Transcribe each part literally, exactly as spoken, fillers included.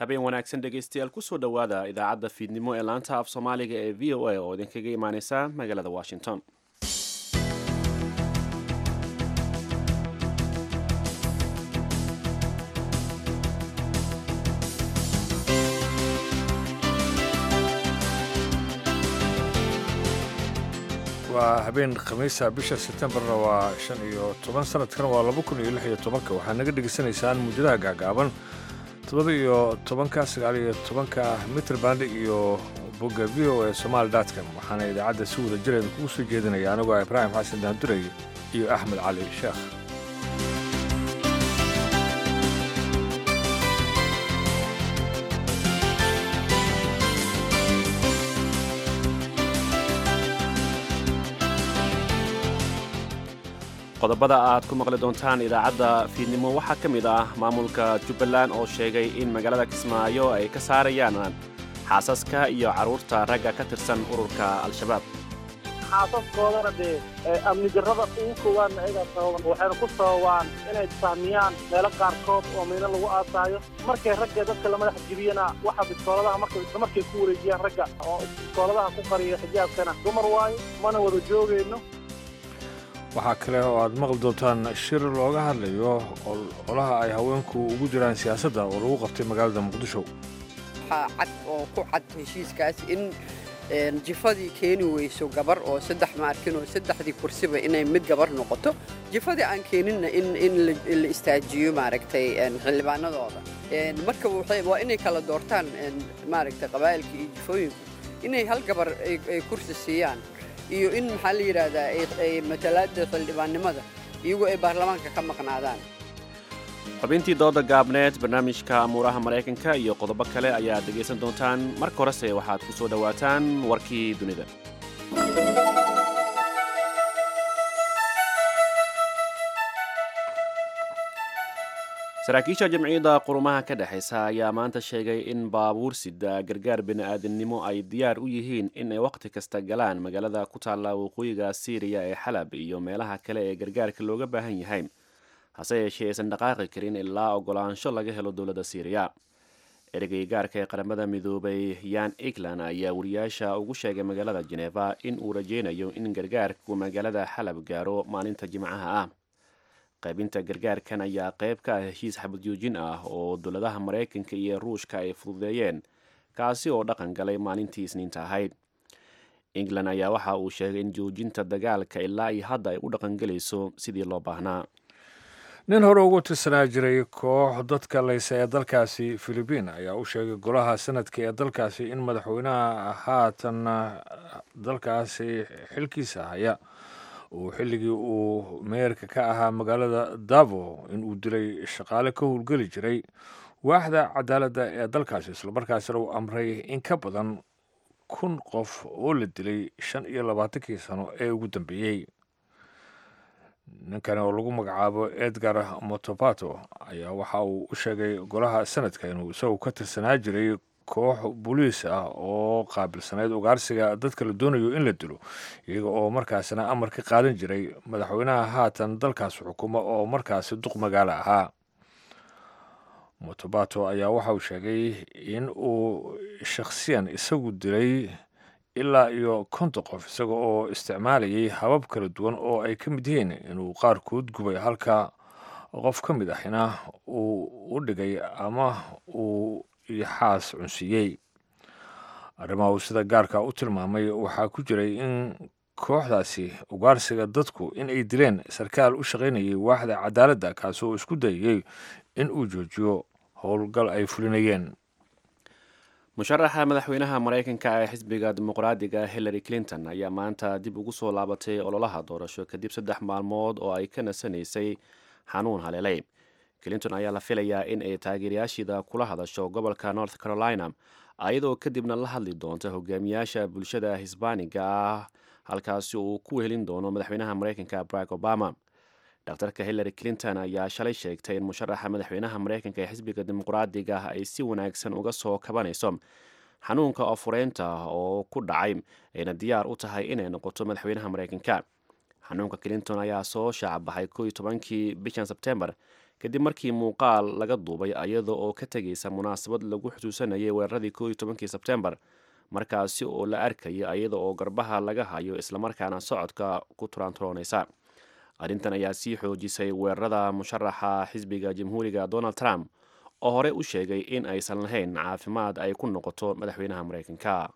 habeen wanaagsan dhegaystayaal kusoo dhowaada idaacadda fiidnimo ee laanta af soomaaliga ee v o a oo idinkaga imaaneysa magaalada washington. waa habeen khamiisa bisha Septembarna waa shan iyo toban sanadkan waa laba kun iyo lix iyo tobanka waxaa naga dhegaysanaysaan muddada gaagaaban todoba iyo tobanka sagaal iyo tobanka mitir band iyo bogga v o a somali dot com waxaana idaacadda si wada jireed kugu soo jeedinaya anigoo Ibraahim Xasan Daanduray iyo Axmed Cali Sheekh. qodobada aad ku maqli doontaan idaacadda fiidnimo waxaa ka mid ah maamulka Jubbaland oo sheegay in magaalada Kismaayo ay ka saarayaan xaasaska iyo carruurta ragga ka tirsan ururka Al-Shabaab. xaasaskoodana dee amni darrada ugu koowaad ayaga sababan waxayna ku sababaan inay saamiyaan meelo qaarkood oo meelo lagu aasaayo markay ragga dadka la madax jibiyana waxa bistooladaha markay markay ku wareejiyaan ragga oo bistooladaha ku qariya xijaabkana dumar waayo mana wada joogayno. waxaa kale oo aad maqli doontaan shir looga hadlayo olaha ay haweenku ugu jiraan siyaasadda oo lagu qabtay magaalada Muqdisho. waxaa cad oo ku cad heshiiskaas in jifadii keeni weyso gabar oo saddex ma arkin oo saddexdii kursiba inay mid gabar noqoto jifadii aan keeninna in in la istaajiyo maaragtay xildhibaanadooda marka waa inay kala doortaan maaragtay qabaa'ilka iyo jifooyinku inay hal gabar ay kursi siiyaan iyo in maxaa la yiraahdaa ay matalaadda xildhibaannimada iyagoo ay baarlamaanka ka maqnaadaan. xubintii dooda gaabneed barnaamijka amuuraha maraykanka iyo qodobo kale ayaad dhegaysan doontaan marka horese waxaad ku soo dhowaataan warkii dunida. saraakiisha jamciyadda qurumaha ka dhexaysa ayaa maanta sheegay in baabuur sida gargaar bini'aadamnimo ay diyaar u yihiin in ay wakhti kasta galaan magaalada ku taalla waqooyiga Siiriya ee Xalab iyo meelaha kale ee gargaarka looga baahan yahay hase yeeshee aysan dhaqaaqi karin ilaa ogolaansho laga helo dowladda Siiriya. ereyga gaarka ee qaramada midoobay Jan Egeland ayaa wariyaasha ugu sheegay magaalada Geneva in uu rajeynayo in gargaarku magaalada Xalab gaaro maalinta Jimcaha ah. qaybinta gargaarkan ayaa qayb ka ah heshiis xabad joojin ah oo dowladaha Mareykanka iyo Ruushka ay fududeeyeen kaasi oo dhaqan galay maalintii Isniinta ahayd. England ayaa waxa uu sheegay in joojinta dagaalka ilaa iyo hadda ay u dhaqan galayso sidii loo baahnaa. nin hore ugu tirsanaa jiray koox dadka leysa ee dalkaasi Filibiin ayaa u sheegay golaha sanadka ee dalkaasi in madaxweynaha haatan dalkaasi xilkiisa haya uu xilligii uu meerka ka ahaa magaalada Davao in uu dilay shaqaale ka howlgeli jiray waaxda cadaaladda ee dalkaasi islamarkaasina uu amray in ka badan kun qof oo la dilay shan iyo labaatankii sano ee ugu dambeeyey. ninkan oo lagu magacaabo Edgar Motopato ayaa waxa uu u sheegay golaha sanadka inuu isagu ka tirsanaa jiray koox booliis ah oo qaabilsaneyd ugaarsiga dadka la doonayo in la dilo iyaga oo markaasina amar ka qaadan jiray madaxweynaha haatan dalkaas xukuma oo markaasi duq magaalo ahaa. Motopato ayaa waxa uu sheegay in uu shakhsiyan isagu dilay ilaa iyo konton qof isaga oo isticmaalayay habab kala duwan oo ay ka mid yihiin inuu qaarkood gubay halka qof ka mid ahina uu u dhigay ama uu yaxaas cunsiiyey. arrimaha uu sida gaarka u tilmaamay waxaa ku jiray in kooxdaasi ugaarsiga dadku in ay dileen sarkaal u shaqaynayay waaxda cadaaladda kaasoo isku dayay in uu joojiyo howlgal ay fulinayeen. musharaxa madaxweynaha Mareykanka ee xisbiga dimuqraadiga Hillary Clinton ayaa maanta dib ugu soo laabatay ololaha doorasho kadib saddex maalmood oo ay ka nasanaysay xanuun haleelay. Clinton ayaa la filayaa in ay taageerayaashiida kula hadasho gobolka North Carolina ayadoo kadibna la hadli doonta hogaamiyaasha bulshada Hisbaaniga ah halkaasi uu ku helin doono madaxweynaha Mareykanka Barack Obama. Dr. Hillary Clinton ayaa shalay sheegtay in musharaxa madaxweynaha Mareykanka ee xisbiga dimuqraadiga ay si wanaagsan uga soo kabanayso xanuunka oofureynta oo ku dhacay ayna diyaar u tahay inay noqoto madaxweynaha Mareykanka. xanuunka Clinton ayaa soo shaac baxay koob iyo tobankii bishan September kadib markii muuqaal laga duubay iyada oo ka tegaysa munaasabad lagu xusuusanayay weeraradii koob iyo tobankii sebtembar markaasi oo la arkaya iyada oo garbaha laga hayo islamarkaana socodka ku turaanturoonaysa. arrintan ayaa sii xoojisay weerarada musharaxa xisbiga jamhuuriga donald trump oo hore u sheegay in aysan lahayn caafimaad ay ku noqoto madaxweynaha maraykanka.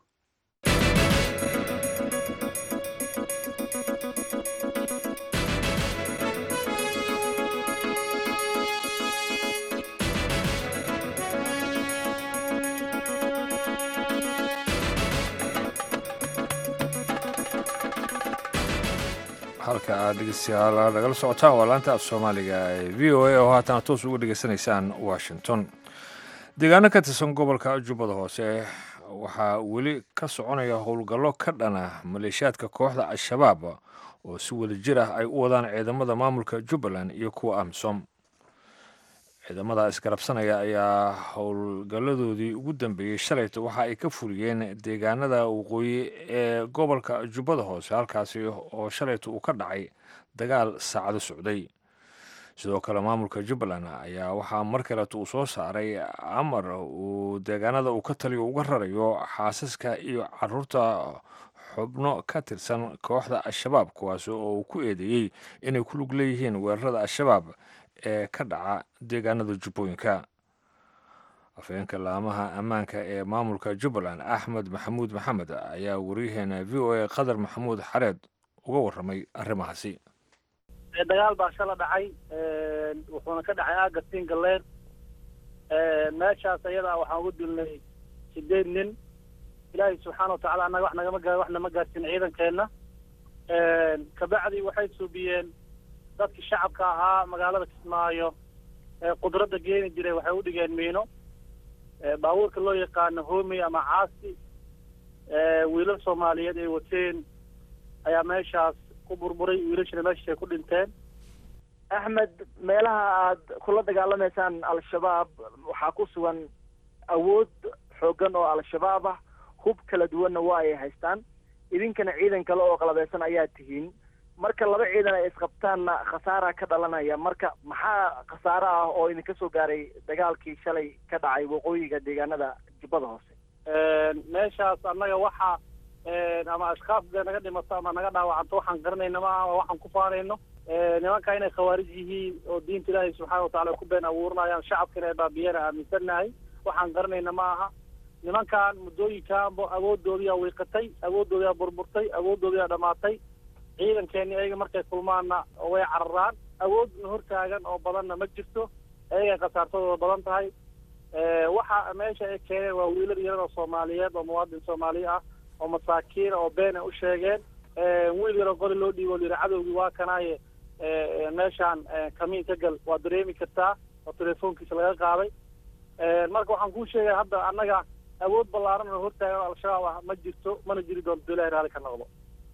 halka aad dhegeystayaal nagala socotaan waa laanta af soomaaliga ee v o a oo haatan toos uga dhegeysanaysaan washington. deegaano ka tirsan gobolka jubbada hoose waxaa weli ka soconaya howlgallo ka dhana maleeshiyaadka kooxda al-shabaab oo si wada jir ah ay u wadaan ciidamada maamulka jubbaland iyo kuwa amisom. ciidamada isgarabsanaya ayaa howlgalladoodii ugu dambeeyey shalayta waxa ay ka fuliyeen deegaanada waqooyi ee gobolka jubbada hoose halkaasi oo shalayta uu ka dhacay dagaal saacado socday. sidoo kale maamulka jubbaland ayaa waxaa mar kaleeta uu soo saaray amar uu deegaanada uu ka taliyo uga rarayo xaasaska iyo caruurta xubno ka tirsan kooxda al-shabaab kuwaasi oo uu ku eedeeyey inay ku lug leeyihiin weerarada al-shabaab ee ka dhaca deegaanada jubbooyinka. afhayeenka laamaha ammaanka ee maamulka jubbaland axmed maxamuud maxamed ayaa wariyaheena v o a qadar maxamuud xareed uga warramay arrimahaasi. dagaal baa shala dhacay wuxuuna ka dhacay aaga singaleer meeshaas ayada waxaan ugu dilnay sideed nin. ilaahay subxaana watacaala annaga wax nagama gaa wax nama gaarsin ciidankeenna. kabacdi waxay suubiyeen dadkii shacabka ahaa magaalada Kismaayo ee qudradda geeni jiray waxay u dhigeen miino baabuurka loo yaqaano hoomi ama caasi wiilal Soomaaliyeed ay wateen ayaa meeshaas ku burburay wiilashana meesha ku dhinteen. Axmed, meelaha aad kula dagaalameysaan al-shabaab waxaa ku sugan awood xoogan oo al-shabaab ah, hub kala duwanna waa ay haystaan, idinkana ciidan kale oo qalabeysan ayaa tihiin. marka laba ciidan ay isqabtaanna khasaara ka dhalanaya. marka maxaa khasaare ah oo idinka soo gaaray dagaalkii shalay ka dhacay waqooyiga deegaanada jubbada hoose? meeshaas annaga waxa ama ashkaafda naga dhimato ama naga dhaawacanto waxaan garanayna ma aha, waxaan ku faanayno nimanka inay khawaarij yihiin oo diinta ilaahay subxaana watacaala ku been abuuranayaan, shacabkana ay baabiyana aaminsannahay, waxaan garanayna ma aha. nimankan muddooyinkaanba awooddoodiyaa wiiqatay, awooddoodiyaa burburtay, awooddoodiyaa dhamaatay. ciidankeeni ayaga markay kulmaanna way cararaan, awoodna hortaagan oo badanna ma jirto, ayagay khasaartadooda badan tahay. waxa meesha ay keeneen waa wiilal yaran oo Soomaaliyeed oo muwaadin Soomaali ah oo masaakiin oo been u sheegeen. wiil yar oo qori loo dhiibo yiri cadowgii waa kanaaye meeshaan kamiin ka gal, waa dareemi kartaa oo telefoonkiisa laga qaaday. marka waxaan kuu sheegay hadda annaga awood ballaaran oo hortaagan al-shabaab ah ma jirto, mana jiri doonto ilaahay raali ka noqdo.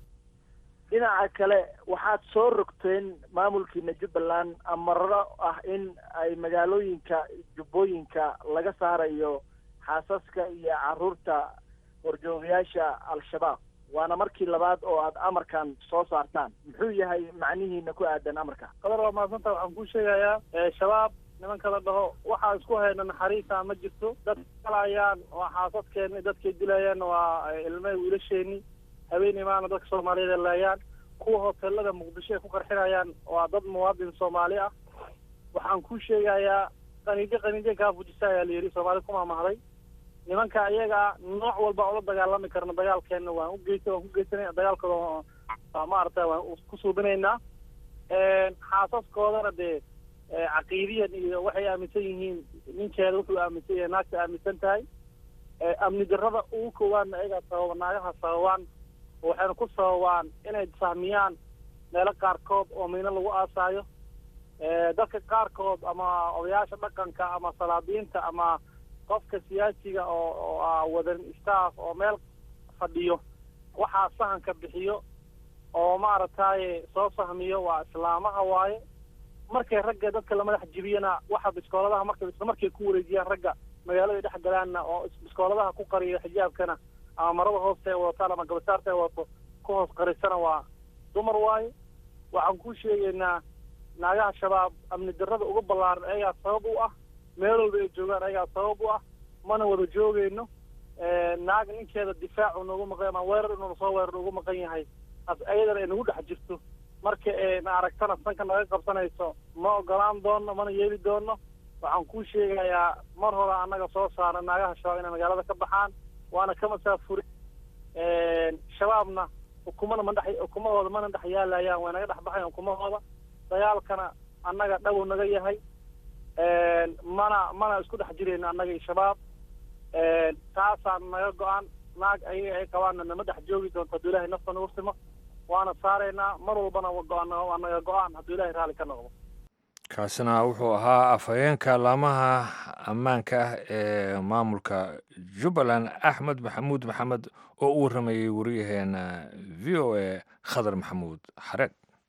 dhinaca kale waxaad soo rogteen maamulkiina jubbaland amarro ah in ay magaalooyinka jubbooyinka laga saarayo xaasaska iyo caruurta horjoogayaasha al-shabaab, waana markii labaad oo aad amarkan soo saartaan. muxuu yahay macnihiina ku aadan amarka? qadar waa mahadsanta. waxaan kuu sheegayaa shabaab nimanka la dhaho waxaa isku hayna naxariisa ma jirto. dad kalayaan waa xaasadkeeni, dadkay dilayaan waa ilmaha wiilasheeni, habeennimaana dadka Soomaaliyeed laayaan, kuwa hoteelada Muqdisho ay ku qarxinayaan waa dad muwaadin Soomaali ah. waxaan ku sheegayaa qaniijo qaniijo ka fujisa ayaa la yiri Soomaali kuma mahday. nimanka iyaga nooc walba oo la dagaalami karna dagaalkeena waan u geystay waan ku geysanay dagaalkooda ma aragtay waan ku suubinaynaa. xaasaskoodana dee caqiidiyan iyo waxay aaminsan yihiin, ninkeeda wuxuu aaminsan yahay, naagta aaminsan tahay. amni darrada ugu koowaadna ayagaa sababa, naagaha sababaan, waxayna ku sababaan inay fahmiyaan meelo qaarkood oo miino lagu aasaayo. dadka qaarkood ama odayaasha dhaqanka ama salaadiinta ama qofka siyaasiga oo oo wadan staff oo meel fadhiyo waxaa sahanka bixiyo oo maaragtay soo fahmiyo waa islaamaha waaye. markay ragga dadka la madax jibiyana waxa biskooladaha markay isla markay ku wareejiyaan ragga magaalada dhex galaana oo biskooladaha ku qariyo xijaabkana ama marada hooste wadataan ama gabasaarta wadato ku hoos qarisana waa dumar waaye. waxaan ku sheegaynaa naagaha shabaab amni darrada uga ballaaran ayagaa sabab u ah meel walba ay joogaan ayagaa sabab u ah mana wada joogayno naag ninkeeda difaacu noogu maqan ama weerar inuu soo weerar ugu maqan yahay ayadana ay nagu dhex jirto marka na aragtana sanka naga qabsanayso ma ogolaan doono mana yeeli doono waxaan kuu sheegayaa mar hore annaga soo saara naagaha shabaab inay magaalada ka baxaan waana ka masaafuri shabaabna ukumana ma dhex ukumahooda mana dhex yaalayaan way naga dhex baxayan ukumahooda dagaalkana annaga dhawow naga yahay mana mana isku dhex jirayno annaga iyo shabaab taasaan naga go-aan naag ayaga ay qabaanna nama dhex joogi doonto hadduu ilahay nafta nagu simo waana saaraynaa mar walbana go-aan waa naga go-aan hadduu ilahay raalli ka noqdo kaasina wuxuu ahaa afhayeenka laamaha ammaanka ah ee maamulka jubbaland axmed maxamuud maxamed oo u warramayey wariyaheena v o a khadar maxamuud xareed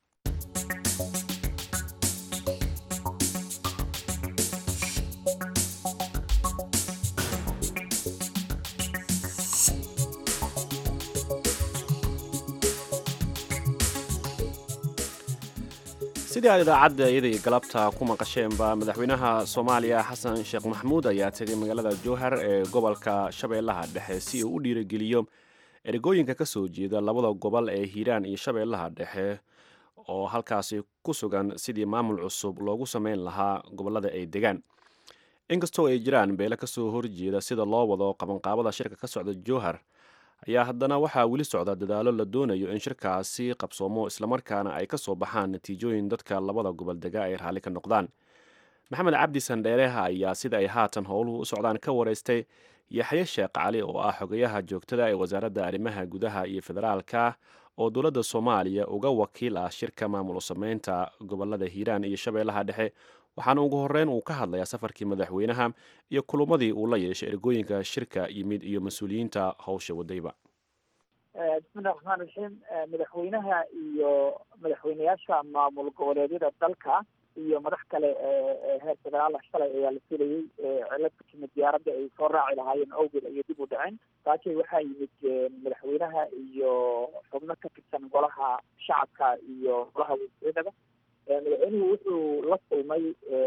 sidii aad idaacadda iyadii galabta ku maqasheenba madaxweynaha soomaaliya xasan sheekh maxamuud ayaa tegay magaalada jowhar ee gobolka shabeellaha dhexe si uu u dhiirigeliyo ergooyinka ka soo jeeda labada gobol ee hiiraan iyo shabeellaha dhexe oo halkaasi ku sugan sidii maamul cusub loogu sameyn lahaa gobollada ay degaan inkastoo ay jiraan beele ka soo horjeeda sida loo wado qabanqaabada shirka ka socda jowhar ayaa haddana waxaa weli socda dadaalo la doonayo in shirkaasi qabsoomo islamarkaana ay ka soo baxaan natiijooyin dadka labada gobol dega ay raalli ka noqdaan maxamed cabdi sandheereha ayaa sida ay haatan howluhu u socdaan ka waraystay yaxye sheekh cali oo ah xogayaha joogtada ee wasaaradda arrimaha gudaha iyo federaalka oo dowladda soomaaliya uga wakiil ah shirka maamul sameynta gobolada hiiraan iyo shabeellaha dhexe waxaana ugu horreyn uu ka hadlayaa safarkii madaxweynaha iyo kulumadii uu la yeeshay ergooyinka shirka yimid iyo mas-uuliyiinta howsha wadayba bismillahi raxmaan raxiim madaxweynaha iyo madaxweyneyaasha maamul goboleedyada dalka iyo madax kale ee heer federaal shalay ayaa la filayey cilad ku timid diyaaradda ay soo raaci lahaayeen awgeed ayay dib u dhaceen taasi waxaa yimid madaxweynaha iyo xubno ka tirsan golaha shacabka iyo golaha wasiiradaba madaxweynuhu wuxuu la kulmay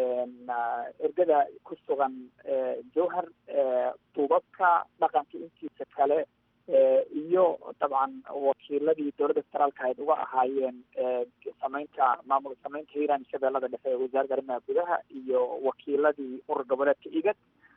ergada ku sugan jowhar duubabka dhaqanka intiisa kale iyo dabcan wakiiladii dowladda federaalka ayd uga ahaayeen sameynta maamul sameynta hiiraan shabeellada dhexe ee wasaaradda arrimaha gudaha iyo wakiiladii urur goboleedka igad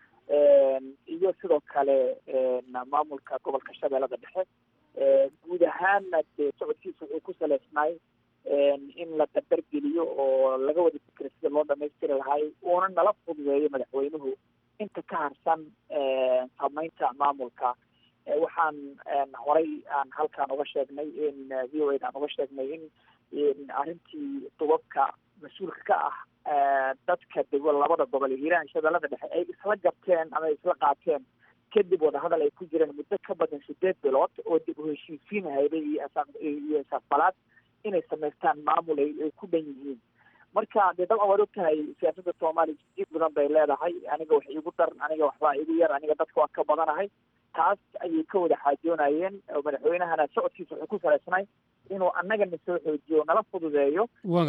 iyo sidoo kale maamulka gobolka shabeellada dhexe guud ahaanna dee socodkiisa wuxuu ku saleysnaay in la dardargeliyo oo laga wada fikira sida loo dhamaystiri lahay uuna nala fududeeyo madaxweynuhu inta ka harsan sameynta maamulka waxaan horay aan halkaan uga sheegnay in v o a aan uga sheegnay in arrintii dubabka mas-uulka ka ah dadka dego labada gobol ee hiiraan shabeellada dhexe ay isla gabteen ama ay isla qaateen kadib wadahadal ay ku jireen muddo ka badan sideed bilood oo dib u heshiisiin hayday iyo iyo isaqbalaad inay samaystaan maamul ay ku dhan yihiin marka dee dabcan waad og tahay siyaasadda soomaaliya jiid badan bay leedahay aniga wax igu dar aniga waxbaa igu yar aniga dadka waan ka badanahay taas ayay ka wada xaajoonayeen oo madaxweynahana socodkiisa wuxuu ku salaysnay inuu annagana soo xoojiyo nala fududeeyo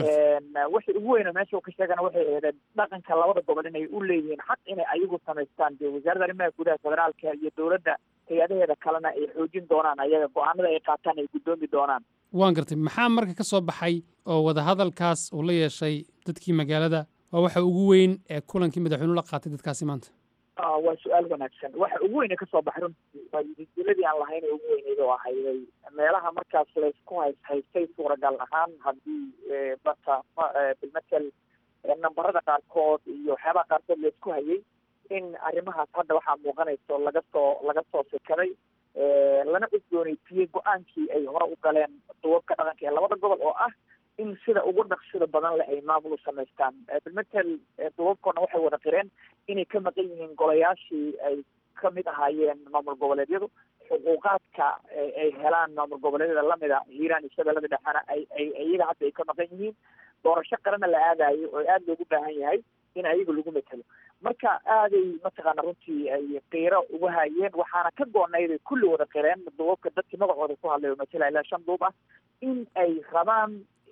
wixii ugu weyna meesha uu ka sheegana waxay ahaydeen dhaqanka labada gobol inay u leeyihiin xaq inay ayagu samaystaan dee wasaaradda arrimaha gudaha federaalka iyo dowladda hay-adaheeda kalena ay xoojin doonaan ayaga go-aanada ay qaataan ay guddoomi doonaan waan gartay maxaa marka ka soo baxay oo wadahadalkaas uu la yeeshay dadkii magaalada waa waxa ugu weyn ee kulankii madaxweynuhu la qaatay dadkaasi maanta waa su-aal wanaagsan waxa ugu weyne kasoo baxay runtii waa yididiladii aan lahayn ee ugu weyneyd oo ahayday meelaha markaas laysku hays haystay suuragal ahaan haddii bata bilmatel nambarada qaarkood iyo waxyaabaha qaarkood laysku hayay in arrimahaas hadda waxaa muuqanayso laga soo laga soo sikaday lana cusbooneysiiyey go-aankii ay hore u galeen duwabka dhaqanka ee labada gobol oo ah in sida ugu dhaqsida badan leh ay maamul u samaystaan bilmatel duwabkoona waxay wada qireen inay ka maqan yihiin golayaashii ay ka mid ahaayeen maamul goboleedyadu xuquuqaadka ay helaan maamul goboleedyada lamida hiiraan iyo shabeellada dhexena ay ay iyaga hadda ay ka maqan yihiin doorasho qarana la aadayo oo aada loogu baahan yahay in ayaga lagu matelo marka aaday mataqaana runtii ay qiiro uga hayeen waxaana ka go-nayd ay kulli wada qireen duubabka dadkii magacooda ku hadlay oo matela ilaa shan duub ah in ay rabaan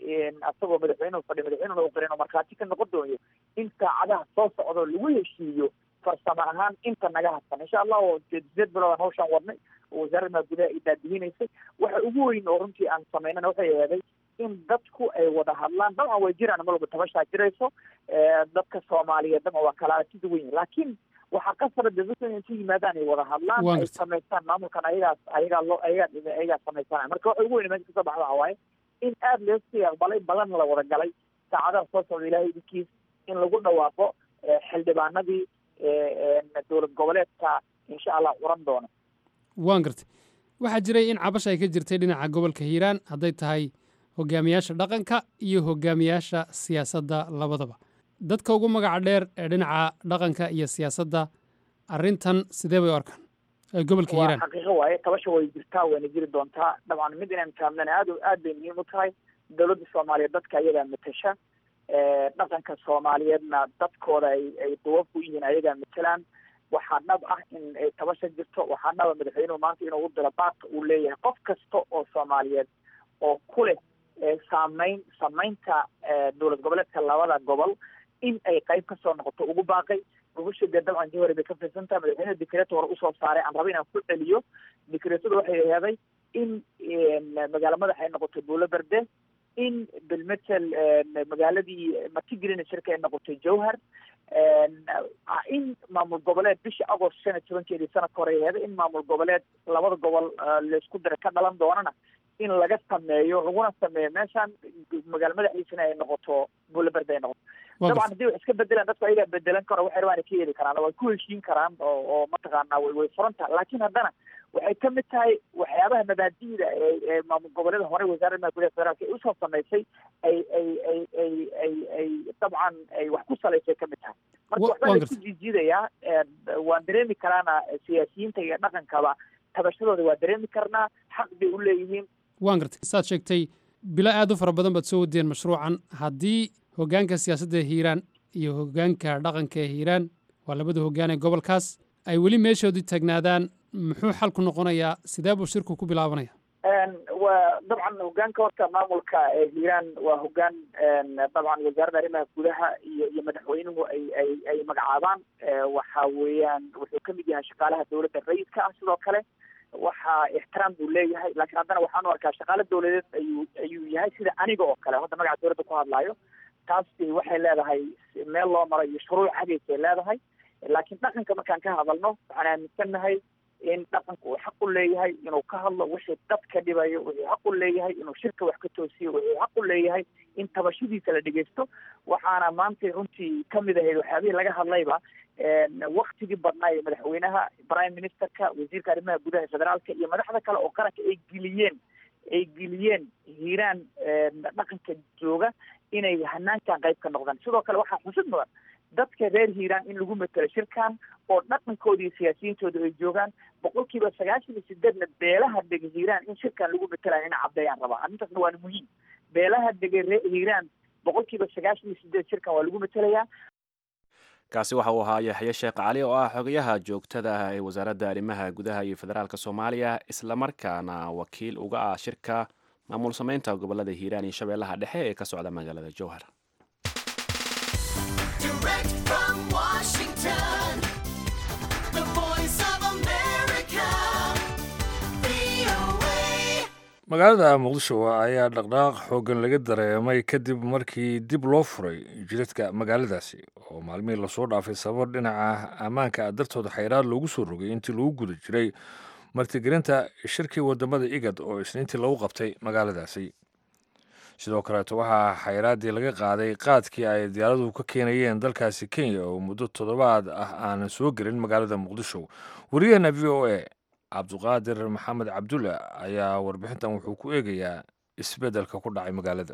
asagoo madaxweynuhu fadhiyo madaxweynuna u qirin oo markhaati ka noqon doonayo in saacadaha soo socdo lagu heshiiyo farsamo ahaan inta naga hadsan insha allah oo sideed bilood aan hawshaan wadnay oo wasaaradda gudaha ay daadihinaysay waxa ugu weyn oo runtii aan samaynana waxay ahaday in dadku ay wada hadlaan dabcan way jiraan mar walba tabashaa jirayso dadka soomaaliyeed dabcan waa kala aragtida weyn laakiin waxaa qasara dadku inay isu yimaadaan ay wada hadlaan ay samaystaan maamulkan ayagaas ayagaa loo ayagaa ayagaa samaystaan marka waxa ugu weyn meesha kasoo baxda waxaa waaye in aada loo sii aqbalay badan la wada galay saacadaha soo socda ilaahay idinkiis in lagu dhawaaqo xildhibaanadii dowlad goboleedka insha allah curan doona waan gartay waxaa jiray in cabasha ay ka jirtay dhinaca gobolka hiiraan hadday tahay hogaamiyaasha dhaqanka iyo hogaamiyaasha siyaasadda labadaba dadka ugu magaca dheer ee dhinaca dhaqanka iyo siyaasadda arrintan sidee bay u arkaan ee gobolka hiiraan waa xaqiiqo waaye tabasha way jirtaa wayna jiri doontaa dabcan mid inaan fahamnana aad aad bay muhiim u tahay dowladda soomaaliyeed dadka ayagaa matasha dhaqanka soomaaliyeedna dadkooda ay ay duwab ku yihiin ayagaa matalaan waxaa dhab ah in ay tabasha jirto waxaa dhaba madaxweynuhu maanta inuu u diro baadka uu leeyahay qof kasta oo soomaaliyeed oo ku leh saamayn samaynta dowlad goboleedka labada gobol in ay qayb kasoo noqoto ugu baaqay gobasha dee dabcan jawhari bay ka fiirsan tahay madaxweynaha dikreeto hore usoo saaray aan raba inaan ku celiyo dikreetada waxay aheeday in magaalo madax ay noqoto buulo berde in bilmetel magaaladii martigelina shirka ay noqotay jawhar in maamul goboleed bishii agost shan iyo tobankeedii sanadka hore aheeday in maamul goboleed labada gobol laysku dira ka dhalan doonana in laga sameeyo laguna sameeyo meeshaan magaalo madaxiisana ay noqoto buulo berde ay noqoto dabcan haddii wax iska bedelaan dadku ayagaa bedelan karo waxay rabaan ay ka heli karaan way ku heshiin karaan oo oo mataqaanaa way way furan tahay laakiin haddana waxay ka mid tahay waxyaabaha mabaadi'da ee ee maamul goboleeda hore wasaaradda gudaha federaalka ay usoo samaysay ay ay ay ay ay ay dabcan ay wax ku salaysay ka mid tahay marka waxbaa laisku jiijiidayaa waan dareemi karaana siyaasiyiinta iyo dhaqankaba tabashadooda waa dareemi karnaa xaq bay u leeyihiin waan gartay saad sheegtay bilo aad u fara badan baad soo wadeen mashruucan haddii hoggaanka siyaasadda hiiraan iyo hoggaanka dhaqanka ee hiiraan waa labada hoggaan ee gobolkaas ay weli meeshoodii taagnaadaan muxuu xalku noqonayaa sidee buu shirku ku bilaabanaya waa dabcan hoggaanka horta maamulka ee hiiraan waa hoggaan dabcan wasaaradda arrimaha gudaha iyo iyo madaxweynuhu ay ay ay magacaabaan waxa weeyaan wuxuu ka mid yahay shaqaalaha dowladda rayidka ah sidoo kale waxaa ixtiraam buu leeyahay laakiin haddana waxaan u arkaa shaqaale dowladeed ayuu ayuu yahay sida aniga oo kale hadda magaca dowladda ku hadlaayo taasi waxay leedahay meel loo maro iyo shuruuc xagaysa ay leedahay laakiin dhaqanka markaan ka hadalno waxaan aaminsannahay in dhaqanka uu xaq u leeyahay inuu ka hadlo wixii dadka dhibayo wuxuu xaq u leeyahay inuu shirka wax ka toosiyo wuxuu xaq u leeyahay in tabashadiisa la dhegeysto waxaana maanta runtii ka mid ahayd waxyaabihii laga hadlayba waktigii badnaa ee madaxweynaha prime ministerka wasiirka arrimaha gudaha federaalka iyo madaxda kale oo qaranka ay geliyeen ay geliyeen hiiraan dhaqanka jooga inay hanaankan qayb ka noqdaan sidoo kale waxaa xusid mudan dadka reer hiiraan in lagu matelo shirkan oo dhaqankooda iyo siyaasiyiintooda ay joogaan boqolkiiba sagaashan iyo sideedna beelaha dega hiiraan in shirkan lagu matelayo ina caddeeyaan rabaa arrintaasna waana muhiim beelaha dega reer hiiraan boqolkiiba sagaashan iyo sideed shirkan waa lagu matelayaa kaasi waxa uu ahaa yaxye sheekh cali oo ah xogayaha joogtada ah ee wasaaradda arrimaha gudaha iyo federaalka soomaaliya islamarkaana wakiil uga ah shirka maamul samaynta gobolada hiiraan iyo shabeellaha dhexe ee ka socda magaalada jowhar magaalada muqdisho ayaa dhaqdhaqaaq xooggan laga dareemay kadib markii dib loo furay jidadka magaaladaasi oo maalmihii lasoo dhaafay sabab dhinaca ammaanka ah dartooda xayraad loogu soo rogay intii lagu guda jiray martigelinta shirkii wadamada igad oo isniintii lagu qabtay magaaladaasi sidoo kaleeto waxaa xayraaddii laga qaaday qaadkii ay diyaaraduhu ka keenayeen dalkaasi kenya oo muddo toddobaad ah aanan soo gelin magaalada muqdisho wariyaheena v o a cabduqaadir maxamed cabdulle ayaa warbixintan wuxuu ku eegayaa isbeddelka ku dhacay magaalada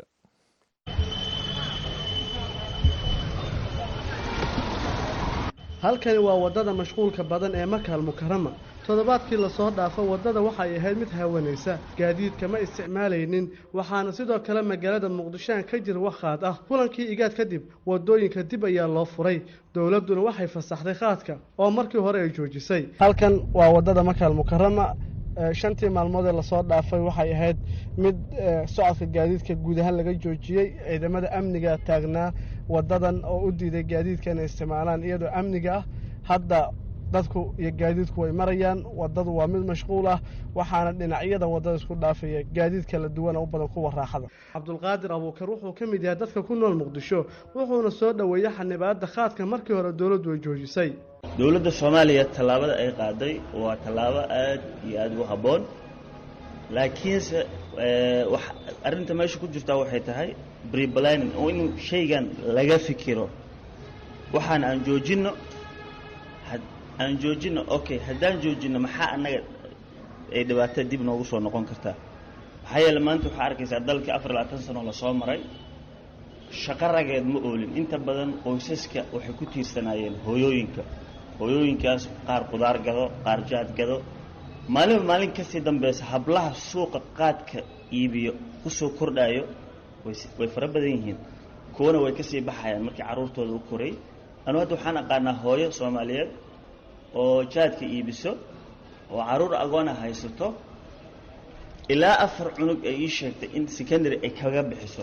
halkani waa waddada mashquulka badan ee makaal mukarama toddobaadkii lasoo dhaafo waddada waxay ahayd mid haawanaysa gaadiidka ma isticmaalaynin waxaana sidoo kale magaalada muqdishoan ka jir wakhaad ah kulankii igaad kadib waddooyinka dib ayaa loo furay dowladduna waxay fasaxday khaadka oo markii hore ay joojisay halkan waa waddada makaal mukarama shantii maalmood ee lasoo dhaafay waxay ahayd mid socodka gaadiidka guud ahaan laga joojiyey ciidamada amniga taagnaa wadadan oo u diiday gaadiidka inay isticmaalaan iyadoo amniga ah hadda dadku iyo gaadiidku way marayaan wadadu waa mid mashquul ah waxaana dhinacyada wadada isku dhaafaya gaadiid kala duwan oo badan kuwa raaxada cabdulqaadir abuukar wuxuu ka mid yahay dadka ku nool muqdisho wuxuuna soo dhaweeyay xanibaadda khaadka markii hore dowladdu ay joojisay dowladda Soomaaliya tallaabada ay qaaday waa tallaabo aad iyo aad u habboon laakiinse wax arinta meesha ku jirta waxay tahay pre-planning oo in shaygan laga fikiro waxaan aan joojino aan joojino okay haddaan joojino maxaa anaga ay dhibaato dib noogu soo noqon kartaa waxaa yeelay maanta waxaa arkaysaa dalkii afar iyo labaatan sano la soo maray shaqo rageed ma oolin inta badan qoysaska waxay ku tiirsanaayeen hooyooyinka hooyooyinkaas qaar qudaar gado qaar jaad gado maalin maalin kasii dambaysa hablaha suuqa qaadka iibiyo ku soo kordhayo way fara badan yihiin kuwana way kasii baxayaan markii caruurtooda u koray anu hadda waxaan aqaanaa hooyo Soomaaliyeed oo jaadka iibiso oo caruur agoon haysato ilaa afar cunug ay ii sheegtay in secondary ay kaga bixiso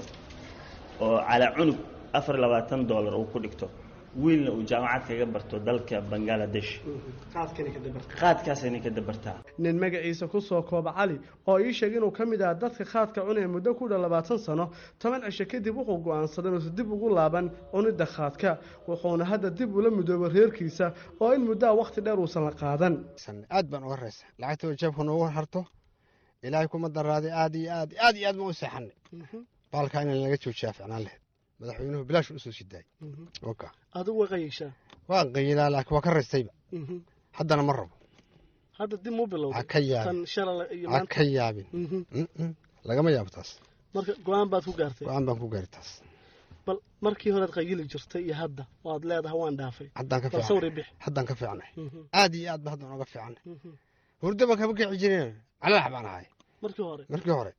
oo cala cunug afar iyo labaatan dollar uu ku dhigto wiilna uu jaamacad kaga barto dalka Bangladesh qaadkani ka dabarta qaadkaasina ka dabarta nin magaciisa ku soo kooba Cali oo ii sheegay inuu kamid ah dadka qaadka cunay muddo ku dhow labaatan sano toban cisho kadib wuxuu go'aansaday inuu dib ugu laaban cunida qaadka wuxuuna hadda dib ula midoobo reerkiisa oo in muddo waqti dheer uu san la qaadan aad baan uga reesay lacagta jabku noogu harto ilaahay kuma daraaday aad iyo aad aad iyo aad ma u saxan baalka in laga joojiyo ficnaan leh madaxweynuhu bilaash u soo siday oka adigu way qayishaa waan qayilaa laakiin waa ka reestayba haddana ma rabo hadda dib mu bilowday ka yaabin tan shalay iyo maanta ka yaabin lagama yaabo taas marka go'aan baad ku gaartay go'aan baan ku gaaray taas bal markii hore qayili jirtay iyo hadda waad leedahay waan dhaafay haddaan ka fiicnay haddaan ka fiicnay aad iyo aad baan uga fiicnay hurdaba ka bixi jireen calax baan ahay markii hore markii hore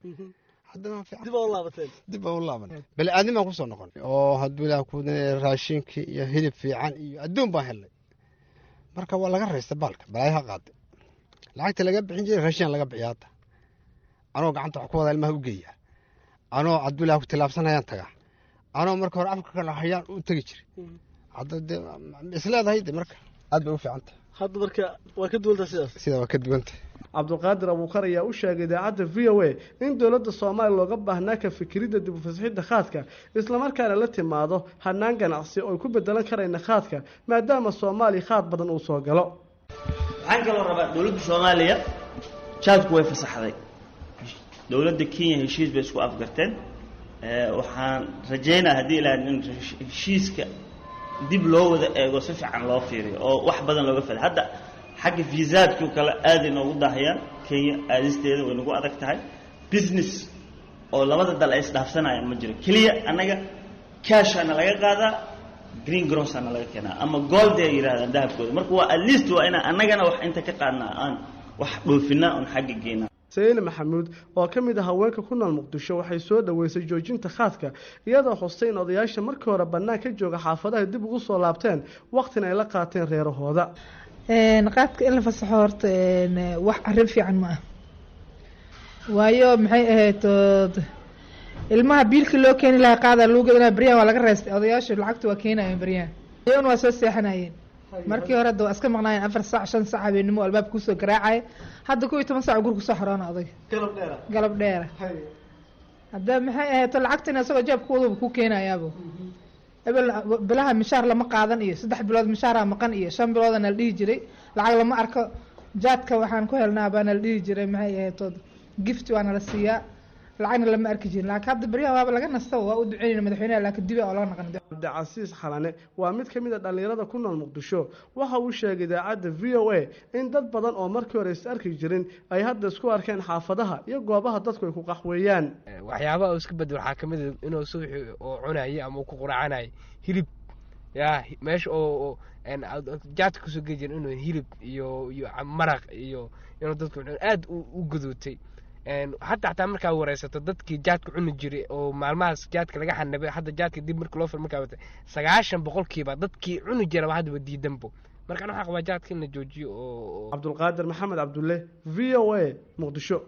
dib oo laabateen dib oo laaban bal aadnimo ku soo noqon oo haduu ilaa ku raashinka iyo hilib fiican iyo adoon baa helay marka waa laga reestay baalka balaayaha qaaday lacagta laga bixin jiray raashin laga bixiyaata anoo gacanta wax ku wada ilmaha u geeya anoo adduunka ku tilaabsanayaan taga anoo marka hore afka kala hayaan u tagi jiray hadda isleedahay marka aad bay u fiicanta hadda marka waa ka duwanta sidaas sida waa ka duwanta cabdulqaadir abuukar ayaa u sheegay idaacadda v o a in dowladda Soomaaliya looga baahnaa ka fikirida dib u fasaxidda khaadka isla markaana la timaado hanaan ganacsi oo ku bedelan karayna khaadka maadaama Soomaaliya khaad badan uu soo galo waxaan kaloo rabaa dowladda Soomaaliya jaadku way fasaxday dowladda Kenya heshiis bay isku afgarteen ee waxaan rajaynayaa hadii ilaa in heshiiska dib loo wada eego si fiican loo fiiriyo oo wax badan looga faa'iido hadda xagga viisaadku kala aad inoogu daahayaan Kenya aadisteeda way nagu adag tahay business oo labada dal ay isdhaafsanayaan ma jiro kaliya anaga cash ana laga qaadaa green gross ana laga keenaa ama gold ay yiraahdaan dahabkooda marka waa at least waa ina anagana wax inta ka qaadnaa aan wax dhoofinaa on xagga geena Sayid Maxamuud oo ka mid ah haweenka ku nool Muqdisho waxay soo dhaweysay joojinta khaadka iyadoo Hussein odayaasha markii hore bannaan ka jooga xaafadaha dib ugu soo laabteen waqtina ay la qaateen reerahooda een qaadka in la fasaxo horta een wax arrin fiican ma ah waayo maxay ahayd ilmaha biilka loo keenay lahaa qaada lagu gadanaa bariyan waa laga reestay odayaasha lacagta waa keenayeen bariyan iyagu waa soo seexanayeen markii hore dad iska maqnaayeen afar saac shan saac habeenimo albaab ku soo garaacay hadda ku toban saac guriga soo xaraana oday galab dheer galab dheer hadda maxay ahayd lacagtina asagoo jeebkooda ku keenayaabo ebel bilaha mishaar lama qaadan iyo saddex bilood mishaar maqan iyo shan bilood aan la dhigi jiray lacag lama arko jaadka waxaan ku helnaa baan la dhigi jiray maxay ahayd gift waana la siiyaa lacagna lama arki jirin laakiin hadda bariyaha waaba laga nasto waa u duceynayna madaxweynaha laakiin dib oo laga naqan Cabdicasiis Xalane waa mid ka mid ah dhalinyarada ku nool Muqdisho waxa uu sheegay idaacadda V O A in dad badan oo markii hore is arki jirin ay hadda isku arkeen xaafadaha iyo goobaha dadku ay ku qaxweeyaan waxyaabaha uu iska bedel waxa kamid ah inuu suuxi oo cunayay ama ku quracanay hilib yaa meesha oo aan jaadka ku soo geejin inuu hilib iyo iyo maraq iyo inuu dadku aad u gudootay een hatta hatta markaa wareysato dadkii jaadka cuni jiray oo maalmahaas jaadka laga xanabay hadda jaadka dib markii loo furmo ka wata sagaashan boqolkiiba dadkii cuni jiray hadda diidanbo marka ana waxaa qabaa jaadka in la joojiyo oo cabdulqaadir maxamed cabdulle v o a muqdisho.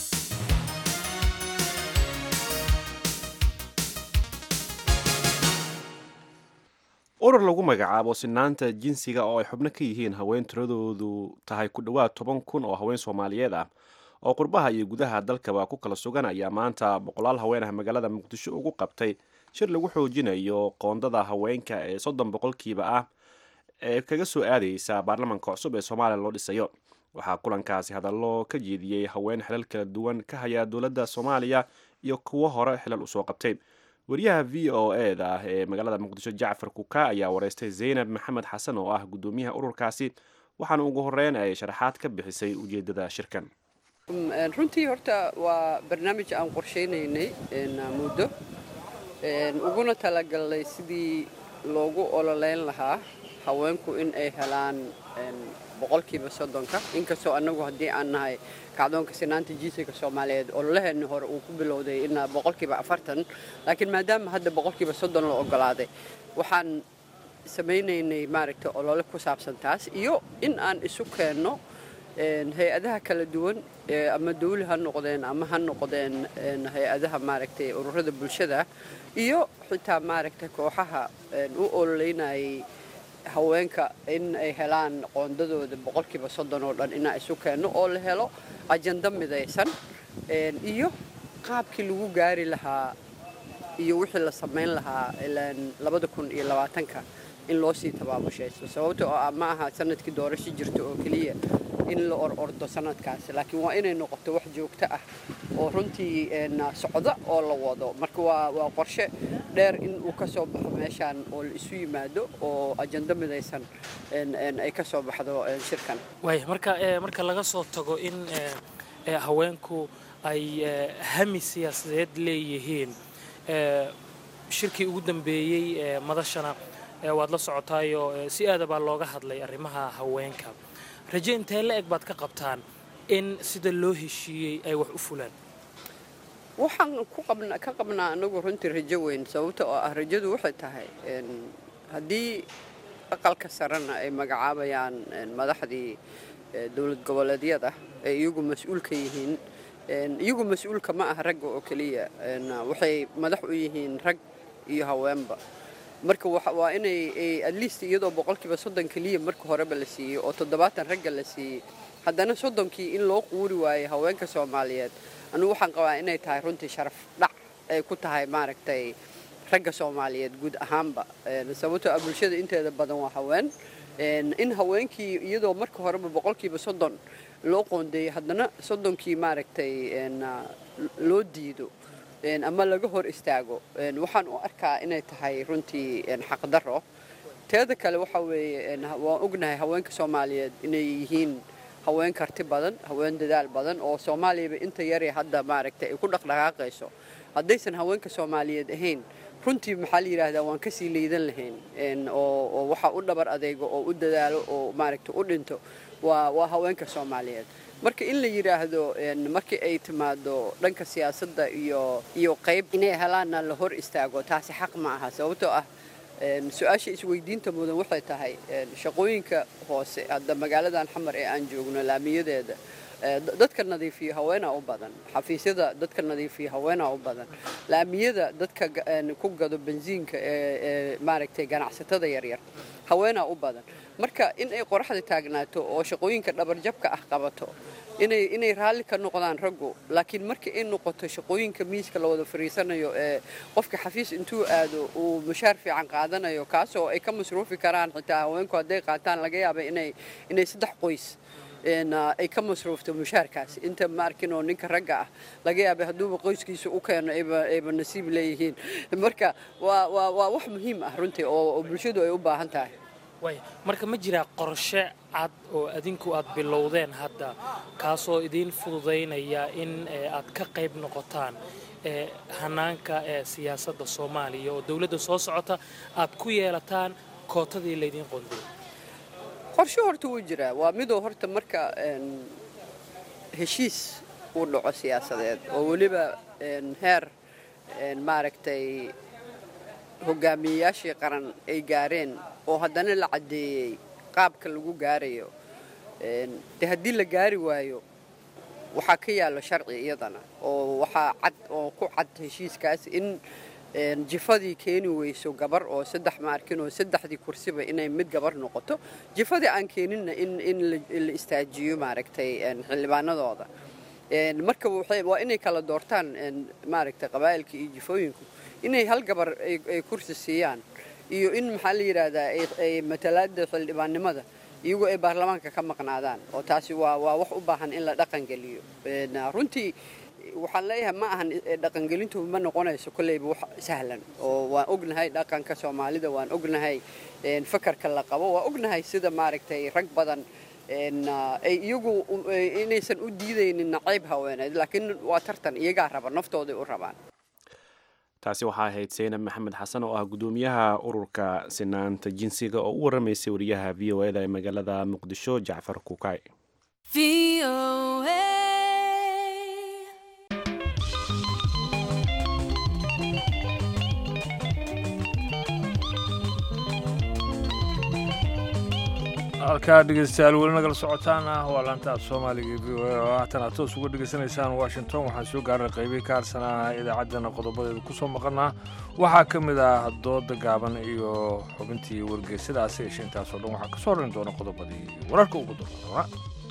urur lagu magacaabo sinaanta jinsiga oo ay xubno ka yihiin haween tiradoodu tahay ku dhowaad toban kun oo haween soomaaliyeed ah oo qurbaha iyo gudaha dalkaba ku kala sugan ayaa maanta boqolaal haween ah magaalada muqdisho ugu qabtay shir lagu xoojinayo qoondada haweenka ee soddon boqolkiiba ah ee kaga soo aadaysa baarlamaanka cusub ee soomaaliya loo dhisayo. waxaa kulankaasi hadallo ka jeediyey haween xilal kala duwan ka haya dowladda soomaaliya iyo kuwo hore xilal usoo qabtay. wariyaha v o e da ah ee magaalada muqdisho jacfar kuka ayaa wareystay zaynab maxamed xasan oo ah guddoomiyaha ururkaasi, waxaana ugu horeyn ay sharaxaad ka bixisay ujeedada shirkan. runtii horta waa barnaamij aan qorsheynaynay muddo uguna talagalnay sidii loogu ololeyn lahaa haweenku in ay helaan boqolkiiba soddonka, inkastoo annagu haddii aan nahay kacdoonka sinaanta jinsiga soomaaliyeed ololaheenni hore uu ku bilowday in boqolkiiba afartan, laakiin maadaama hadda boqolkiiba soddon la ogolaaday waxaan samaynaynay maaragtay olole ku saabsan taas iyo in aan isu keenno hay-adaha kala duwan ama dawli ha noqdeen ama ha noqdeen hay-adaha maaragtay ururada bulshada iyo xitaa maaragtay kooxaha u ololeynayay haweenka in ay helaan qoondadooda boqolkiiba soddon oo dhan inaan isu keenno oo la helo ajando midaysan iyo qaabkii lagu gaari lahaa iyo wixii la samayn lahaa ilaan labada kun iyo labaatanka in loo sii tabaabushaysto, sababta oo ah ma aha sanadkii doorasho jirta oo keliya in la or ordo sanadkaasi, laakiin waa inay noqoto wax joogto ah oo runtii socda oo la wado. marka waa waa qorshe dheer in uu ka soo baxo meeshaan oo la isu yimaado oo ajando midaysan ay ka soo baxdo shirkan. waay marka marka laga soo tago in haweenku ay hami siyaasadeed leeyihiin, shirkii ugu dambeeyey madashana waad la socotaayo si aad baa looga hadlay arrimaha haweenka. rajo intee la eg baad ka qabtaan in sida loo heshiiyey ay wax u fulaan? waxaan ku qabnaa ka qabnaa anagu runtii rajo weyn, sababta oo ah rajadu waxay tahay haddii aqalka sarena ay magacaabayaan madaxdii dowlad goboleedyada ay iyagu mas-uul ka yihiin, iyagu mas-uulka ma aha ragga oo keliya, waxay madax u yihiin rag iyo haweenba. marka waa inay at least iyadoo boqolkiiba soddon keliya marka horeba la siiyey oo toddobaatan ragga la siiyey, haddana soddonkii in loo quuri waayey haweenka soomaaliyeed, anugu waxaan qabaa inay tahay runtii sharaf dhac ay ku tahay maaragtay ragga soomaaliyeed guud ahaanba, sababtoo ah bulshada inteeda badan waa haween. in haweenkii iyadoo marka horeba boqolkiiba soddon loo qoondeeyey haddana soddonkii maaragtay loo diido ama laga hor istaago, waxaan u arkaa inay tahay runtii xaqdarro. teeda kale waxa weeye waan ognahay haweenka soomaaliyeed inay yihiin haween karti badan, haween dadaal badan oo soomaaliyaba inta yare hadda maaragtay ay ku dhaqdhaqaaqayso. haddaysan haweenka soomaaliyeed ahayn runtii maxaa la yidhaahdaa waan kasii liidan lahayn oo waxa u dhabar adeego oo u dadaalo oo maaragtay u dhinto waa waa haweenka soomaaliyeed. marka in la yiraahdo markii ay timaado dhanka siyaasadda iyo iyo qayb inay helaana la hor istaago, taasi xaq ma aha, sababtoo ah su-aasha isweydiinta mudan waxay tahay shaqooyinka hoose hadda magaaladan xamar ee aan joogno laamiyadeeda dadka nadiifiya haweenaa u badan, xafiisyada dadka nadiifiya haweenaa u badan, laamiyada dadka ku gado bensiinka ee maaragtay ganacsatada yaryar haweenaa u badan. marka in ay qoraxda taagnaato oo shaqooyinka dhabarjabka ah qabato inay inay raalli ka noqdaan raggu, laakiin marka ay noqoto shaqooyinka miiska la wada fariisanayo ee qofka xafiis intuu aado uu mushaar fiican qaadanayo kaasoo ay ka masruufi karaan, xitaa haweenku hadday qaataan laga yaaba inay inay saddex qoys ay ka masruufto mushaarkaas inta ma arkin oo ninka ragga ah laga yaaba hadduuba qoyskiisa u keeno ayba nasiib leeyihiin. marka waa waa waa wax muhiim ah runtii oo bulshadu ay u baahan tahay. way marka ma jiraa qorshe cad oo adinku aad bilowdeen hadda kaasoo idiin fududaynaya in aad ka qayb noqotaan hanaanka ee siyaasadda Soomaaliya oo dawladda soo socota aad ku yeelataan kootadii leedin qonday? qorshe horta wuu jiraa, waa midoo horta marka heshiis uu dhaco siyaasadeed oo weliba heer maaragtay hogaamiyayaashii qaran ay gaareen oo haddana la caddeeyey qaabka lagu gaarayo de haddii la gaari waayo waxaa ka yaallo sharci iyadana oo waxaa cad oo ku cad heshiiskaas in jifadii keeni weyso gabar oo saddex ma arkin oo saddexdii kursiba inay mid gabar noqoto jifadii aan keeninna in in la istaajiyo maaragtay xildhibaanadooda marka waa inay kala doortaan maaragtay qabaa'ilka iyo jifooyinku inay hal gabar ay kursi siiyaan iyo in maxaa la yidhaahdaa ay matalaada xildhibaannimada iyagoo ay baarlamaanka ka maqnaadaan oo taasi waa waa wax u baahan in la dhaqangeliyo runtii waxaan leeyahay ma ahan dhaqangelintu ma noqonayso kolleyba wax sahlan oo waan ognahay dhaqanka soomaalida waan ognahay fakarka la qabo waan ognahay sida maaragtay rag badan ay iyagu inaysan u diidaynin nacayb haweeneed laakiin waa tartan iyagaa raba naftooday u rabaan taasi waxaa ahayd seynab maxamed xasan oo ah gudoomiyaha ururka sinaanta jinsiga oo u waramaysay wariyaha v o eda ee magaalada muqdisho jacfar kukay halkaa dhegeystayaal weli nagala socotaan ah waa laanta af soomaaliga v o a oo haatan aad toos uga dhegeysanaysaan washington waxaan soo gaarnay qaybihii ka harsanaa idaacaddana qodobadeeda ku soo maqannaa waxaa ka mid ah dooda gaaban iyo xubintii wargeysadaasi yeeshe intaasoo dhan waxaa ka soo horin doona qodobadii wararka ugu doona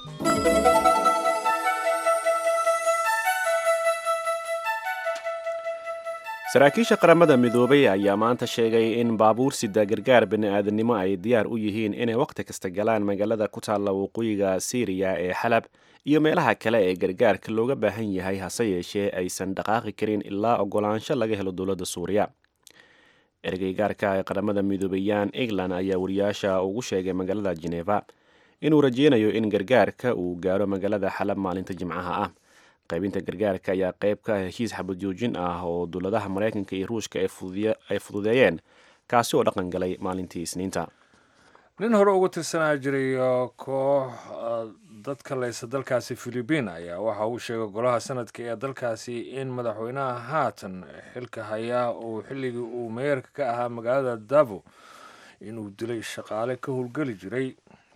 saraakiisha qaramada midoobay ayaa maanta sheegay in baabuur sida gargaar bini'aadanimo ay diyaar u yihiin inay wakhti kasta galaan magaalada ku taalla waqooyiga siiriya ee xalab iyo meelaha kale ee gargaarka looga baahan yahay hase yeeshee aysan dhaqaaqi karin ilaa ogolaansho laga helo dowladda suuriya ergeygaarka ee qaramada midoobeeyaan england ayaa wariyaasha ugu sheegay magaalada jeneva inuu rajeynayo in gargaarka uu gaaro magaalada xalab maalinta jimcaha ah qaybinta gargaarka ayaa qayb ka ah heshiis xabad joojin ah oo dowladaha maraykanka iyo ruushka ay fududeeyeen kaasi oo dhaqan galay maalintii isniinta nin hore uga tirsanaa jiray koox dadka leysa dalkaasi philibiin ayaa waxa uu sheegay golaha sanadka ee dalkaasi in madaxweynaha haatan xilka hayaa uu xilligii uu meeyarka ka ahaa magaalada davo inuu dilay shaqaale ka howlgeli jiray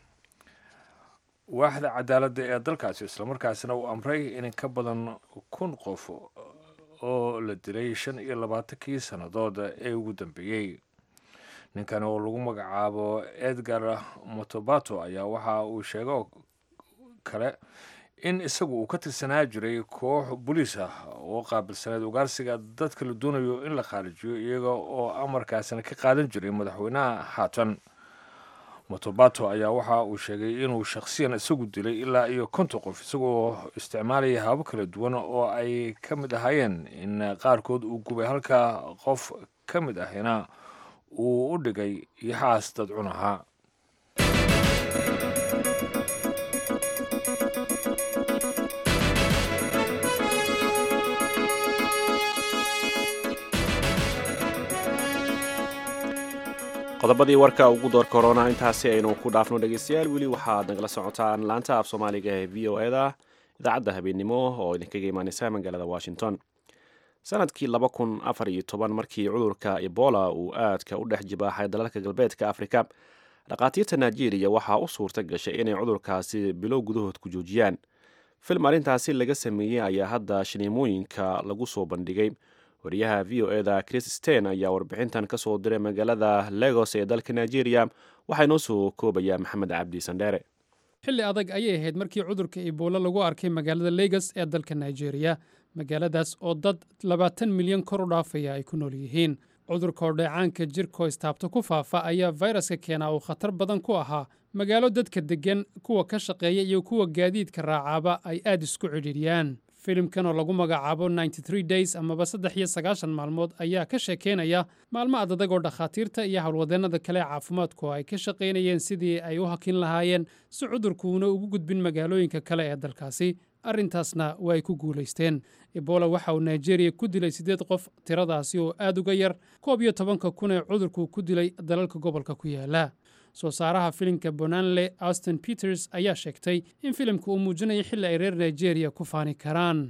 waaxda cadaaladda ee dalkaasi islamarkaasina uu amray in ka badan kun qof oo la dilay shan iyo labaatankii sannadood ee ugu dambeeyey ninkan oo lagu magacaabo edgar motobato ayaa waxa uu sheegay kale in isagu uu ka tirsanaa jiray koox boliis ah oo qaabilsaneed ugaarsiga dadka la doonayo in la khaarijiyo iyaga oo amarkaasina ka qaadan jiray madaxweynaha haatan motobato ayaa waxa uu sheegay inuu shakhsiyan isagu dilay ilaa iyo konton qof isagoo isticmaalaya habab kala duwan oo ay ka mid ahaayeen in qaarkood uu gubay halka qof ka mid ahina uu u dhigay yaxaas dad cun ahaa qodobadii warka ugu door korona intaasi aynu ku dhaafno dhegeystayaal weli waxaad nagala socotaan laanta af soomaaliga ee v o eda idaacadda habeennimo oo idinkaga imaaneysa magaalada washington sanadkii laba kun afar iyo toban markii cudurka ebola uu aadka u dhex jibaaxay dalalka galbeedka afrika dhaqaatiirta nigeria waxaa u suurta gashay inay cudurkaasi bilow gudahood ku joojiyaan film arrintaasi laga sameeyey ayaa hadda shaniimooyinka lagu soo bandhigay wariyaha v o eda chris stein ayaa warbixintan ka soo diray magaalada legos ee dalka nigeria waxaa inoo soo koobaya maxamed cabdi sandheere xilli adag ayay ahayd markii cudurka ebola lagu arkay magaalada legos ee dalka nigeria magaaladaas oo dad labaatan milyan kor u dhaafaya ay ku nool yihiin cudurka oo dheecaanka jirkoo istaabta ku faafa ayaa fayraska keenaa uu khatar badan ku ahaa magaalo dadka deggan kuwa ka shaqeeya iyo kuwa gaadiidka raacaaba ay aad isku cidhiidhiyaan filimkan oo lagu magacaabo ninety three days amaba saddex iyo sagaashan maalmood ayaa ka sheekaynaya maalmo adadag oo dhakhaatiirta iyo howlwadeennada kale caafimaadku ay ka shaqaynayeen sidii ay u hakin lahaayeen si cudurkuuna ugu gudbin magaalooyinka kale ee dalkaasi arrintaasna waa ay ku guulaysteen ebola waxa uu nigeria ku dilay siddeed qof tiradaasi oo aad uga yar koob iyo tobanka kun ee cudurku ku dilay dalalka gobolka ku yaala soo saaraha filimka bonanle austin peters ayaa sheegtay in filimka uu muujinayo xilli ay reer nigeria ku faani karaan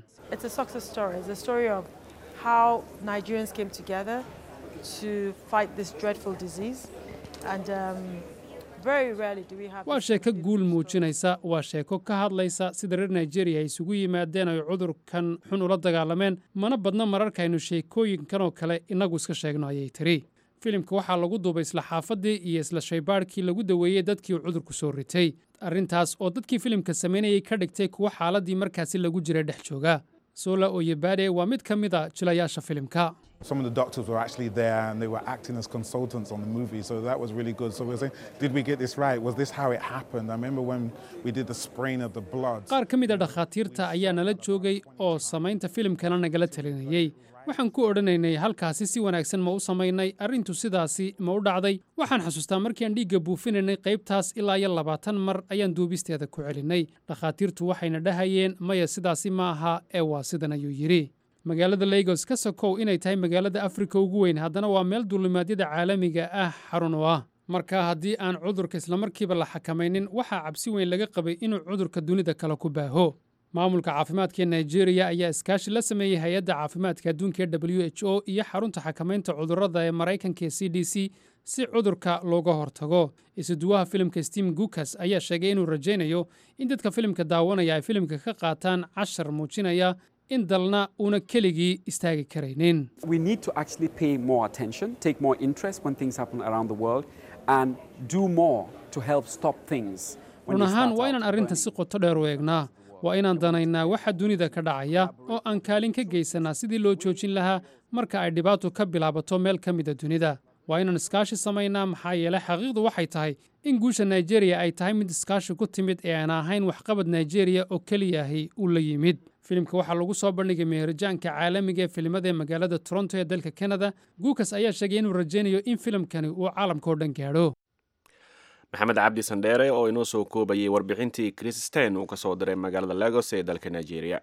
waa sheeko guul muujinaysa waa sheeko ka hadlaysa sida reer nigeria ay isugu yimaadeen ay cudurkan xun ula dagaalameen mana badna mararkaynu sheekooyinkan oo kale innagu iska sheegno ayay tiri filimka waxaa lagu duubay isla xaafaddii iyo isla shaybaadhkii lagu daweeyey dadkii uu cudurku soo ritay arrintaas oo dadkii filimka samaynayay ka dhigtay kuwa xaaladdii markaasi lagu jiray dhex jooga Sola Oyebade waa mid ka mid a jilayaasha filimka. Some of the doctors were actually there and they were acting as consultants on the movie, so that was really good. So we were saying, did we get this right? Was this how it happened? I remember when we did the spraying of the blood. Qaar ka mid a dhakhaatiirta ayaa nala joogay oo samaynta filimkana nagala talinayay. waxaan ku odhanaynay halkaasi si wanaagsan ma u samaynay arrintu sidaasi ma u dhacday waxaan xasuustaa markii aan dhiigga buufinaynay qaybtaas ilaa iyo labaatan mar ayaan duubisteeda ku celinay dhakhaatiirtu waxayna dhahayeen maya sidaasi ma aha ee waa sidan ayuu yidhi magaalada Lagos ka sokow inay tahay magaalada Afrika ugu weyn haddana waa meel duulimaadyada caalamiga ah xarun u ah marka haddii aan cudurka isla markiiba la xakamaynin waxaa cabsi weyn laga qabay inuu cudurka dunida kale ku baaho maamulka caafimaadka Nigeria ayaa iskaashi la sameeyay hay'adda caafimaadka adduunka ee W H O iyo xarunta xakamaynta cudurrada ee Mareykanka ee C D C si cudurka looga hortago isuduwaha filimka Steve Gukas ayaa sheegay inuu rajaynayo in dadka filimka daawanaya ay filimka ka qaataan cashar muujinaya in dalna una keligii istaagi karaynin. We need to actually pay more attention, take more interest when things happen around the world and do more to help stop things. Run ahaan waa inaan arrinta si qoto dheer u eegnaa waa inaan danaynaa waxa dunida ka dhacaya oo aan kaalin ka geysanaa sidii loo joojin lahaa marka ay dhibaato ka bilaabato meel ka mid a dunida waa inaan iskaashi samaynaa maxaa yeelay xaqiiqdu waxay tahay in guusha Nigeria ay tahay mid iskaashi ku timid ee aan ahayn waxqabad Nigeria oo kaliyahay uu la yimid filimka waxaa lagu soo bandhigay meherjaanka caalamiga ee filimada magaalada Toronto ee dalka Canada Gukas ayaa sheegay inuu rajaynayo in filimkani uu caalamka oo dhan gaadho maxamed cabdi sandheere oo inoo soo koobayay warbixintii Chris Stein uu ka soo diray magaalada Lagos ee dalka Nigeria.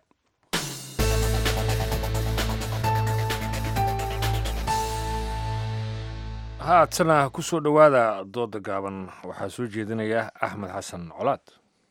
haatana ku soo dhowaada dooda gaaban waxaa soo jeedinaya Axmed Xasan Colaad.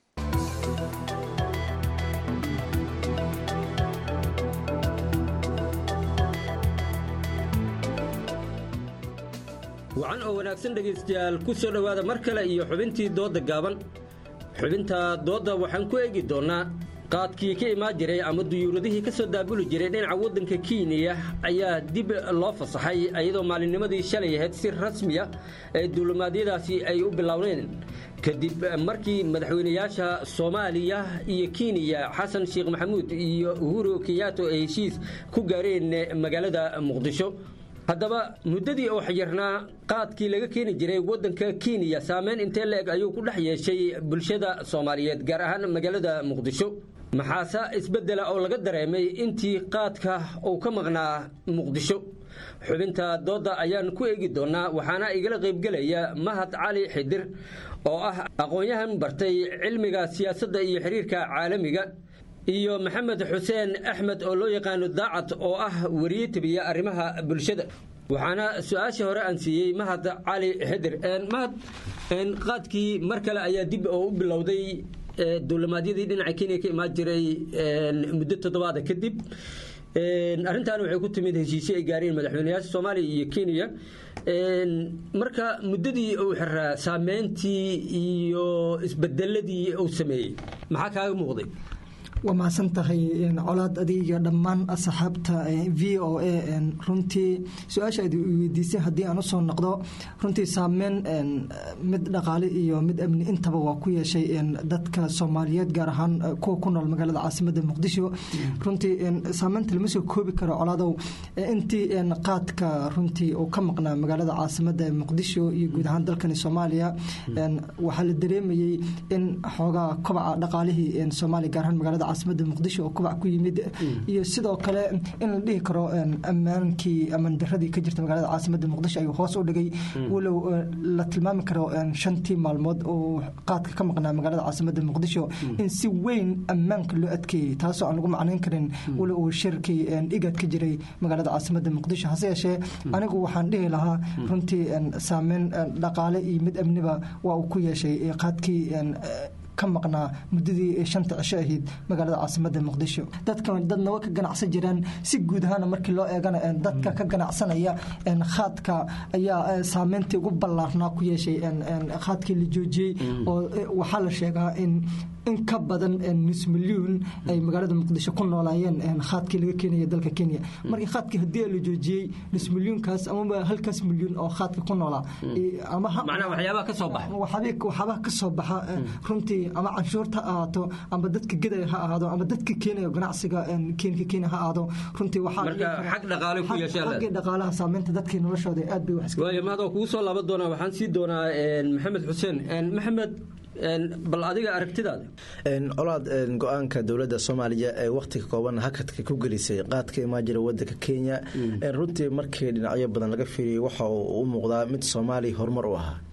wacan oo wanaagsan dhegaystayaal ku soo dhowaada mar kale iyo xubintii dooda gaaban xubinta dooda waxaan ku eegi doonaa qaadkii ka imaan jiray ama duyuuradihii ka soo daabuli jiray dhinaca waddanka Kenya ayaa dib loo fasaxay iyadoo maalinnimadii shalay ahayd si rasmi ah ee duulimaadyadaasi ay u bilaabeen kadib markii madaxweynayaasha Soomaaliya iyo Kenya Xasan Sheekh Maxamuud iyo Uhuru Kenyatta ay heshiis ku gaareen magaalada Muqdisho haddaba muddadii oo xirnaa qaadkii laga keeni jiray waddanka Kenya saameyn intee leeg ayuu ku dhex yeeshay bulshada Soomaaliyeed gaar ahaan magaalada Muqdisho maxaase isbedela oo laga dareemay intii qaadka uu ka maqnaa Muqdisho xubinta dooda ayaan ku eegi doonaa waxaana igala qaybgalaya Mahad Cali Xidir oo ah aqoon-yahan bartay cilmiga siyaasadda iyo xiriirka caalamiga iyo Maxamed Xuseen Axmed oo loo yaqaan daacad oo ah wariye tabiya arrimaha bulshada waxaana su'aasha hore aan siiyay Mahad Cali Xidir een mahad een qaadkii mar kale ayaa dib oo u bilowday duulimaadyadii dhinaca Kenya ka imaan jiray muddo toddobaad kadib een arintan waxay ku timid heshiisyo ay gaareen madaxweynayaasha Soomaaliya iyo Kenya een marka muddadii uu xiraa saameyntii iyo isbedeladii uu sameeyay maxaa kaaga muuqday waa mahadsan tahay colaad adiga dhammaan asxaabta V O A runtii su-aasha aad weydiisay haddii aan usoo noqdo runtii saameyn mid dhaqaale iyo mid amni intaba waa ku yeeshay dadka Soomaaliyeed gaar ahaan kuwa ku nool magaalada caasimadda Muqdisho runtii saameynta lama soo koobi karo colaadow intii qaadka runtii uu ka maqnaa magaalada caasimadda Muqdisho iyo guud ahaan dalkani Soomaaliya waxaa la dareemayay in xoogaa kobaca dhaqaalihii Soomaaliya gaar ahaan magaalada caasimada Muqdisho oo kubac ku yimid iyo sidoo kale in la dhihi karo ammaankii amaan daradii ka jirta magaalada caasimada Muqdisho ay hoos u dhigay walow la tilmaami karo shantii maalmood oo qaadka ka maqnaa magaalada caasimada Muqdisho in si weyn ammaanka loo adkeeyay taasoo aan lagu macnayn karin walow shirkii igad ka jiray magaalada caasimada Muqdisho hase yeeshee anigu waxaan dhihi lahaa runtii saameyn dhaqaale iyo mid amniba waa uu ku yeeshay qaadkii ka maqnaa muddadii shanta cisho ahayd magaalada caasimada muqdisho dadka dadna way ka ganacsan jireen si guud ahaan markii loo eegana dadka ka ganacsanaya khaadka ayaa saameyntii ugu ballaarnaa ku yeeshay khaadkii la joojiyey oo waxaa la sheegaa in in ka badan nus milyuun ay magaalada muqdisho ku noolaayeen khaadkii laga keenaya dalka Kenya markii khaadkii hadii la joojiyey nus milyuunkaas ama halkaas milyuun oo khaadka ku noolaa ama macna waxyaabaha ka soo baxa waxyaabaha ka soo baxa runtii ama canshuurta ahaato ama dadka gadaya ha ahaado ama dadka keenaya ganacsiga Kenya Kenya ha ahaado runtii waxaa marka xaq dhaqaale ku yeeshay xaq dhaqaalaha saameynta dadka noloshooda aad bay wax iska way maado kugu soo laaban doonaa waxaan sii doonaa Maxamed Xuseen Maxamed bal adiga aragtidaada colaad go-aanka dowladda Soomaaliya ee waqtiga kooban hakadka ku gelisay qaadka imaajira wadanka Kenya runtii markii dhinacyo badan laga fiiriyay waxa uu u muuqdaa mid Soomaaliya horumar u ahaa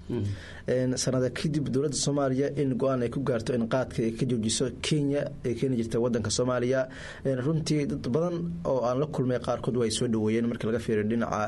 sanada kadib dowladda Soomaaliya in go-aan ay ku gaarto in qaadka ay ka joojiso Kenya ay keeni jirtay wadanka Soomaaliya runtii dad badan oo aan la kulmay qaarkood way soo dhaweeyeen markii laga fiiriyo dhinaca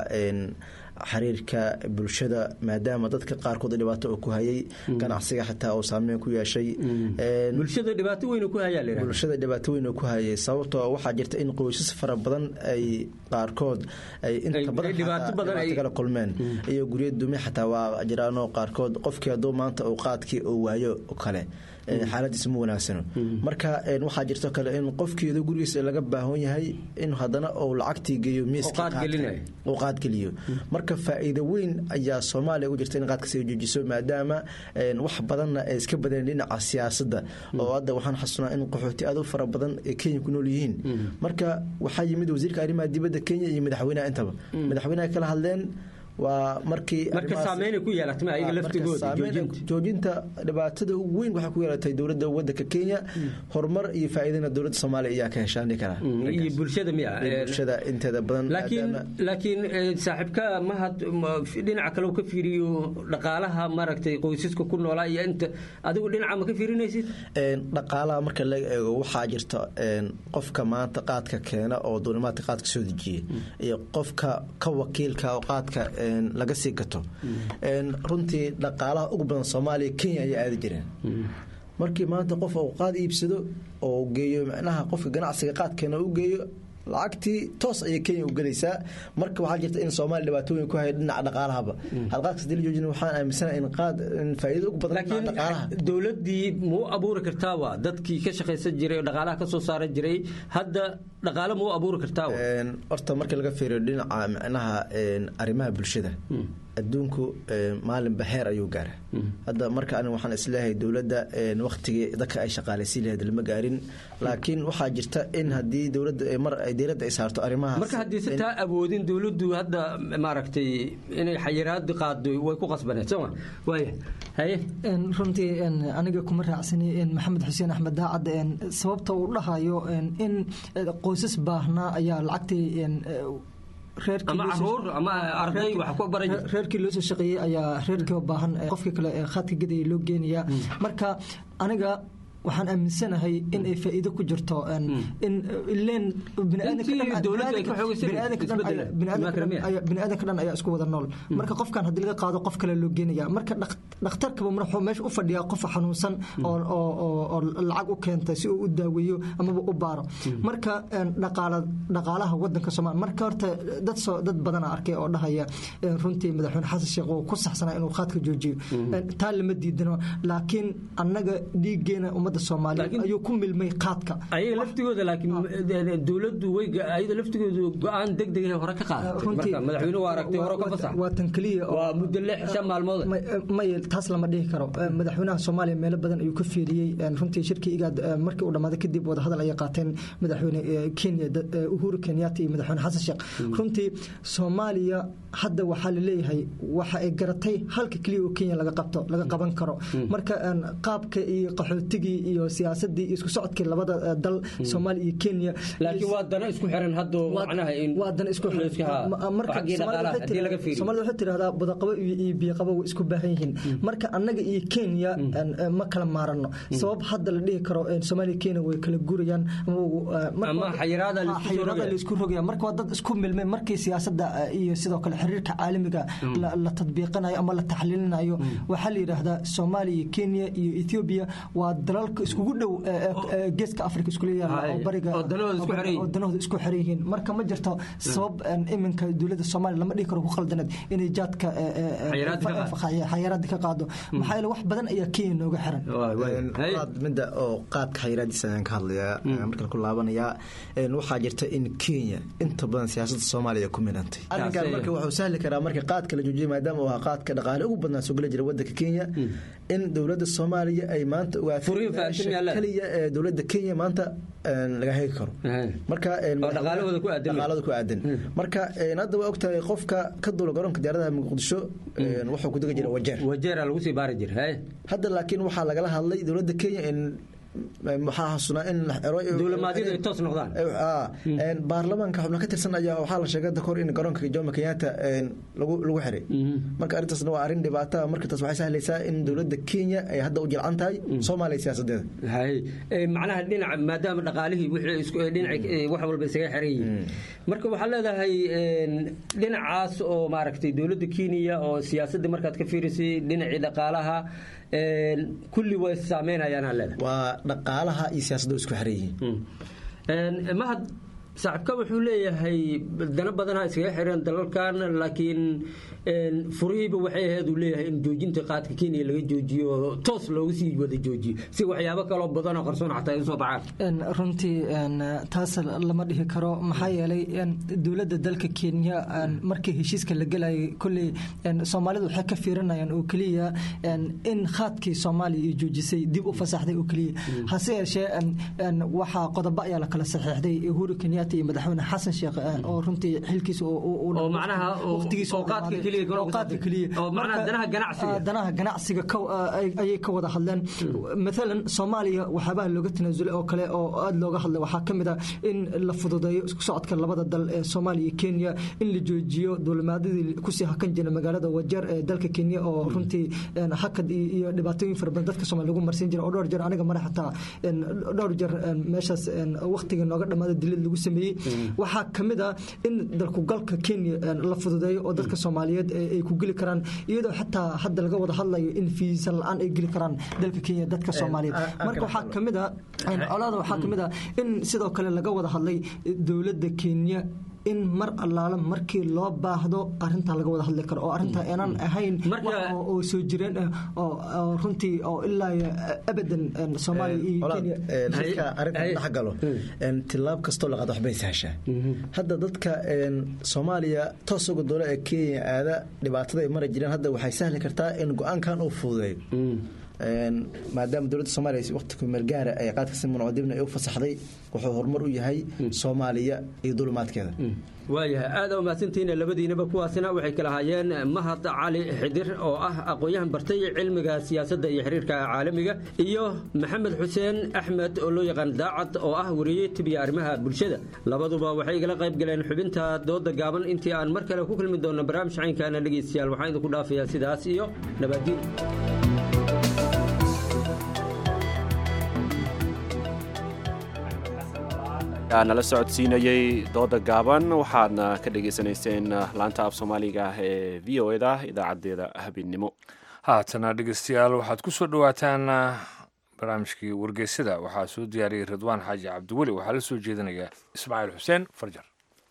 xiriirka bulshada maadaama dadka qaarkood dhibaato ku hayay ganacsiga xitaa oo saameyn ku yeeshay bulshada dhibaato weyn ku hayay leeyahay bulshada dhibaato weyn ku hayay sababtoo waxa jirta in qoysas fara badan ay qaarkood ay inta badan dhibaato badan ay kala kulmeen iyo guryo dumi xitaa waa jiraan qaarkood qofkii haduu maanta uu qaadkii oo waayo kale xaaladiisa ma wanaagsano marka waxaa jirto kale in qofkii gurigiisa laga baahan yahay in hadana uu lacagtii geeyo miiska oo qaad geliyo marka faa'iido weyn ayaa Soomaaliya u jirta in qaadka soo joojiso maadaama wax badan ay iska badeen dhinaca siyaasadda oo hadda waxaan xasuusnaa in qaxooti aad u fara badan ee Kenya ku nool yihiin marka waxaa yimid wasiirka arrimaha dibadda Kenya iyo madaxweynaha intaba madaxweynaha kala hadleen waa markii marka saameyn ku yeelatay ayaga laftigooda joojinta dhibaatada ugu weyn waxa ku yeelatay dowladda wadanka Kenya horumar iyo faa'iidana dowladda Soomaaliya ayaa ka heshaan kara iyo bulshada miya bulshada inteeda badan laakiin laakiin saaxibka ma had dhinaca kale uu ka fiiriyo dhaqaalaha maragtay qoysaska ku noolaa iyo inta adigu dhinaca ma ka fiirinaysid een dhaqaalaha marka la eego waxa jirta een qofka maanta qaadka keena oo duulimaadka qaadka soo dejiyay iyo qofka ka wakiilka oo qaadka laga sii gato runtii dhaqaalaha ugu badan Soomaaliya Kenya ayaa aad jireen markii maanta qof uu qaad iibsado oo geeyo macnaha qofka ganacsiga qaadkeena uu geeyo lacagtii toos ay Kenya u galaysaa marka waxa jirta in Soomaaliya dhibaatooyin ku hay dhinaca dhaqaalahaba halkaas dil joojin waxaan aaminsanahay in qaad in faa'iido ugu badan dhaqaalaha dawladii muu abuuri kartaa waa dadkii ka shaqeysan jiray dhaqaalaha ka soo saaran jiray hadda dhaqaale muu abuuri kartaa een horta marka laga fiiriyo dhinaca macnaha een arimaha bulshada adduunku maalin baheer ayuu gaaray hadda marka aan waxaan isleeyahay dawladda een waqtigii dadka ay shaqaaleysiin lahayd lama gaarin laakiin waxa jirta in hadii dawladda ay mar ay diiradda ay saarto arimaha marka hadii si taa awoodin dawladdu hadda maaragtay inay xayiraad qaado way ku qasbanaysaa soo way haye in runtii in aniga kuma raacsani in Maxamed Xuseen Axmed Daacad in sababta uu dhahayo in qoysas baahna ayaa lacagtii in ama caruur ama arday wax ku baran reerkii loo soo shaqeeyay ayaa reerkii u baahan qofka kale ee khadka gadaya loo geenaya marka aniga waxaan aaminsanahay in ay faa'iido ku jirto in ileen bini'aadanka dhan ayaa isku wada nool marka qofkan haddii laga qaado qof kale loo geenaya marka dhakhtarkaba wuxuu meesha u fadhiyaa qof xanuunsan oo lacag u keentay si uu u daaweeyo amaba u baaro marka dhaqaalaha wadanka Soomaaliya marka horta dad dad badan arkay oo dhahaya runtii madaxweyne Xasan Sheekh uu ku saxsanaa inuu qaadka joojiyo taa lama diidano laakiin annaga dhiigeena Soomaaliya ayuu ku milmay qaadka ay laftigooda laakiin dawladdu way ayada laftigooda go'aan degdeg ah hore ka qaaday marka madaxweynuhu waa aragtay hore ka fasax waa tan kaliya waa muddo lix shan maalmood ma taas lama dhihi karo madaxweynaha Soomaaliya meel badan ayuu ka fiiriyay runtii shirkiga markii uu dhamaaday kadib wada hadal ay qaateen madaxweyne Kenya Uhuru Kenyatta iyo madaxweyne Xasan Sheekh runtii Soomaaliya hadda waxa la leeyahay waxa ay garatay halka kaliya oo Kenya laga qabto laga qaban karo marka qaabka iyo qaxootiga iyo siyaasadii isku socodkii labada dal Soomaaliya iyo Kenya laakiin waa dana isku xiran hadda macnaha in waa dana isku xiran marka Soomaaliya waxay tiraahdaa badaqabo iyo biyo qabo isku baahan yihiin marka annaga iyo Kenya ma kala maarano sabab hadda la dhihi karo Soomaaliya Kenya way kala gurayaan ama xayiraada la isku rogaya marka dad isku milmay markii siyaasadda iyo sidoo kale xiriirka caalamiga la tadbiiqanayo ama la taxliilinayo waxa la yiraahdaa Soomaaliya Kenya iyo Ethiopia waa dalalka isku dhow geeska Afrika isku leeyahay oo bariga waddanooda isku xiriireen marka ma jirto sabab iminka dawladda Soomaaliya lama dhihi karo ku qaldanad inay jaadka xayiraad ka qaado maxay la wax badan ayaa Kenya nooga xiran qaad midda oo qaadka xayiraadiisa aan ka hadlayaa marka ku laabanaya waxa jirta in Kenya inta badan siyaasadda Soomaaliya ku midantay arrinkan marka wuxuu sahli karaa marka qaadka la joojiyo maadaama waa qaadka dhaqaale ugu badan soo gali jira waddanka Kenya in dawladda Soomaaliya ay maanta kaliya ee dawladda Kenya maanta laga heli karo marka dhaqaalahooda ku aadan dhaqaalada ku aadan marka hadda waa ogtahay qofka ka duula garoonka diyaaradaha Muqdisho wuxuu ku dega jira wajeer wajeer lagu sii baari jiray hadda laakiin waxa lagala hadlay dawladda Kenya in maxaa xasuunaa in dawlamaadida ay toos noqdaan ee baarlamaanka xubnaha ka tirsan ayaa waxa la sheegay dakor in garoonka Jomo Kenyatta lagu lagu xiray marka arrintaasna waa arrin dhibaato marka taas waxay sahlaysaa in dawladda Kenya ay hadda u jilcan tahay Soomaaliya siyaasadeeda hay macnaha dhinaca maadaama dhaqaalihii wixii isku dhinaca wax walba isaga xiray marka waxa leedahay dhinacaas oo maaragtay dawladda Kenya oo siyaasadda markaad ka fiirisay dhinaca dhaqaalaha kulli way saameynayaan leedahay waa dhaqaalaha iyo siyaasadda isku xiran yihiin mahad sacabka wuxuu leeyahay dana badan iskaga xiran dalalkan laakiin furihiiba waxay ahayd uu leeyahay in joojinta qaadka Kenya laga joojiyo toos loogu sii wada joojiyo si waxyaabo kale oo badan oo qarsoon xataa ay soo baxaan runtii taas lama dhihi karo maxaa yeelay dawladda dalka Kenya markii heshiiska la galay kulli Soomaalidu waxay ka fiirinayaan oo kaliya in qaadkii Soomaaliya ay joojisay dib u fasaxday oo kaliya hase yeeshee waxa qodobo ayaa la kala saxiixday Uhuru Kenyatta iyo madaxweyne Xasan Sheekh oo runtii xilkiisa oo macnaha waqtigiisa oo qaadka kaliya qaadka kaliya oo macnaha danaha ganacsiga danaha ganacsiga ay ka wada hadleen مثلا Soomaaliya waxaba looga tanaasulay oo kale oo aad looga hadlay waxa kamid ah in la fududeeyo isku socodka labada dal ee Soomaaliya iyo Kenya in la joojiyo dawlamaadadii ku sii hakan jiray magaalada Wajeer ee dalka Kenya oo runtii hakad iyo dhibaatooyin fara badan dadka Soomaaliya lagu marsin jiray oo dhowr jeer aniga madaxta dhowr jeer meeshaas waqtiga nooga dhamaada dilid lagu sameeyay waxa kamid ah in dalku galka Kenya la fududeeyo oo dadka Soomaaliyeed ay ku gali karaan iyadoo xataa hadda laga wada hadlayo in fiisa la'aan ay gali karaan dalka Kenya dadka Soomaaliyeed marka waxa kamid ah colaada waxa kamid ah in sidoo kale laga wada hadlay dawladda Kenya in mar allaala markii loo baahdo arinta laga wada hadli karo oo arinta aanan ahayn oo soo jireen oo runtii oo ilaa abadan Soomaaliya iyo Kenya dadka arinta dhaxgalo in tilaab kasto la qaado waxbay sahashaa hadda dadka Soomaaliya toos uga doona ee Kenya aada dhibaatada ay mar jireen hadda waxay sahli kartaa in go'aankan uu fududeeyo maadaama dawladda Soomaaliya waqtiga margaara ay qaadka si munaadibna ay u fasaxday wuxuu horumar u yahay Soomaaliya iyo dulmaadkeeda waayahay aad u maasantiin labadiinaba kuwaasina waxay kala hayeen Mahad Cali Xidir oo ah aqoon-yahan bartay cilmiga siyaasadda iyo xiriirka caalamiga iyo Maxamed Xuseen Axmed oo loo yaqaan daacad oo ah wariye tibiya arrimaha bulshada labaduba waxay igala qayb galeen xubinta dooda gaaban intii aan mar kale ku kulmi doono barnaamij caynkaana dhageystayaal waxaan idinku dhaafayaa sidaas iyo nabadgelyo nala socodsiinayay dooda gaaban waxaadna ka dhagaysanayseen laanta af Soomaaliga ee V O A-da idaacadeeda habeenimo haatana dhegeystayaal waxaad ku soo dhawaataan barnaamijkii wargeysada waxaa soo diyaariyay Ridwaan Xaaji Cabdiweli waxaa la soo jeedinaya Ismaaciil Xuseen Farjar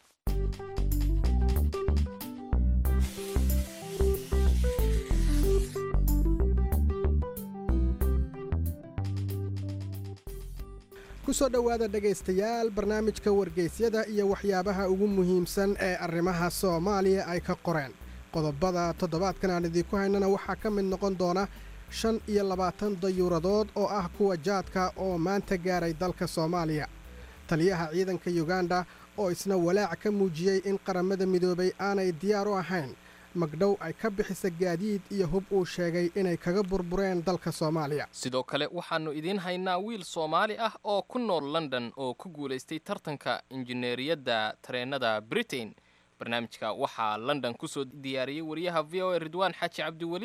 kusoo dhowaada dhegaystayaal barnaamijka wargeysyada iyo waxyaabaha ugu muhiimsan ee arrimaha Soomaaliya ay ka qoreen qodobada toddobaadkan aan idinku haynana waxaa ka mid noqon doona shan iyo labaatan dayuuradood oo ah kuwa jaadka oo maanta gaaray dalka Soomaaliya taliyaha ciidanka Uganda oo isna walaac ka muujiyay in qaramada midoobay aanay diyaar u ahayn magdhow ay ka bixisa gaadiid iyo hub uu sheegay inay kaga burbureen dalka Soomaaliya sidoo kale waxaanu idin haynaa wiil Soomaali ah oo ku nool London oo ku guuleystay tartanka injineeriyadda tareenada Britain barnaamijka waxaa London ku soo diyaariyay wariyaha V O A Ridwaan Xaaji Cabdiweli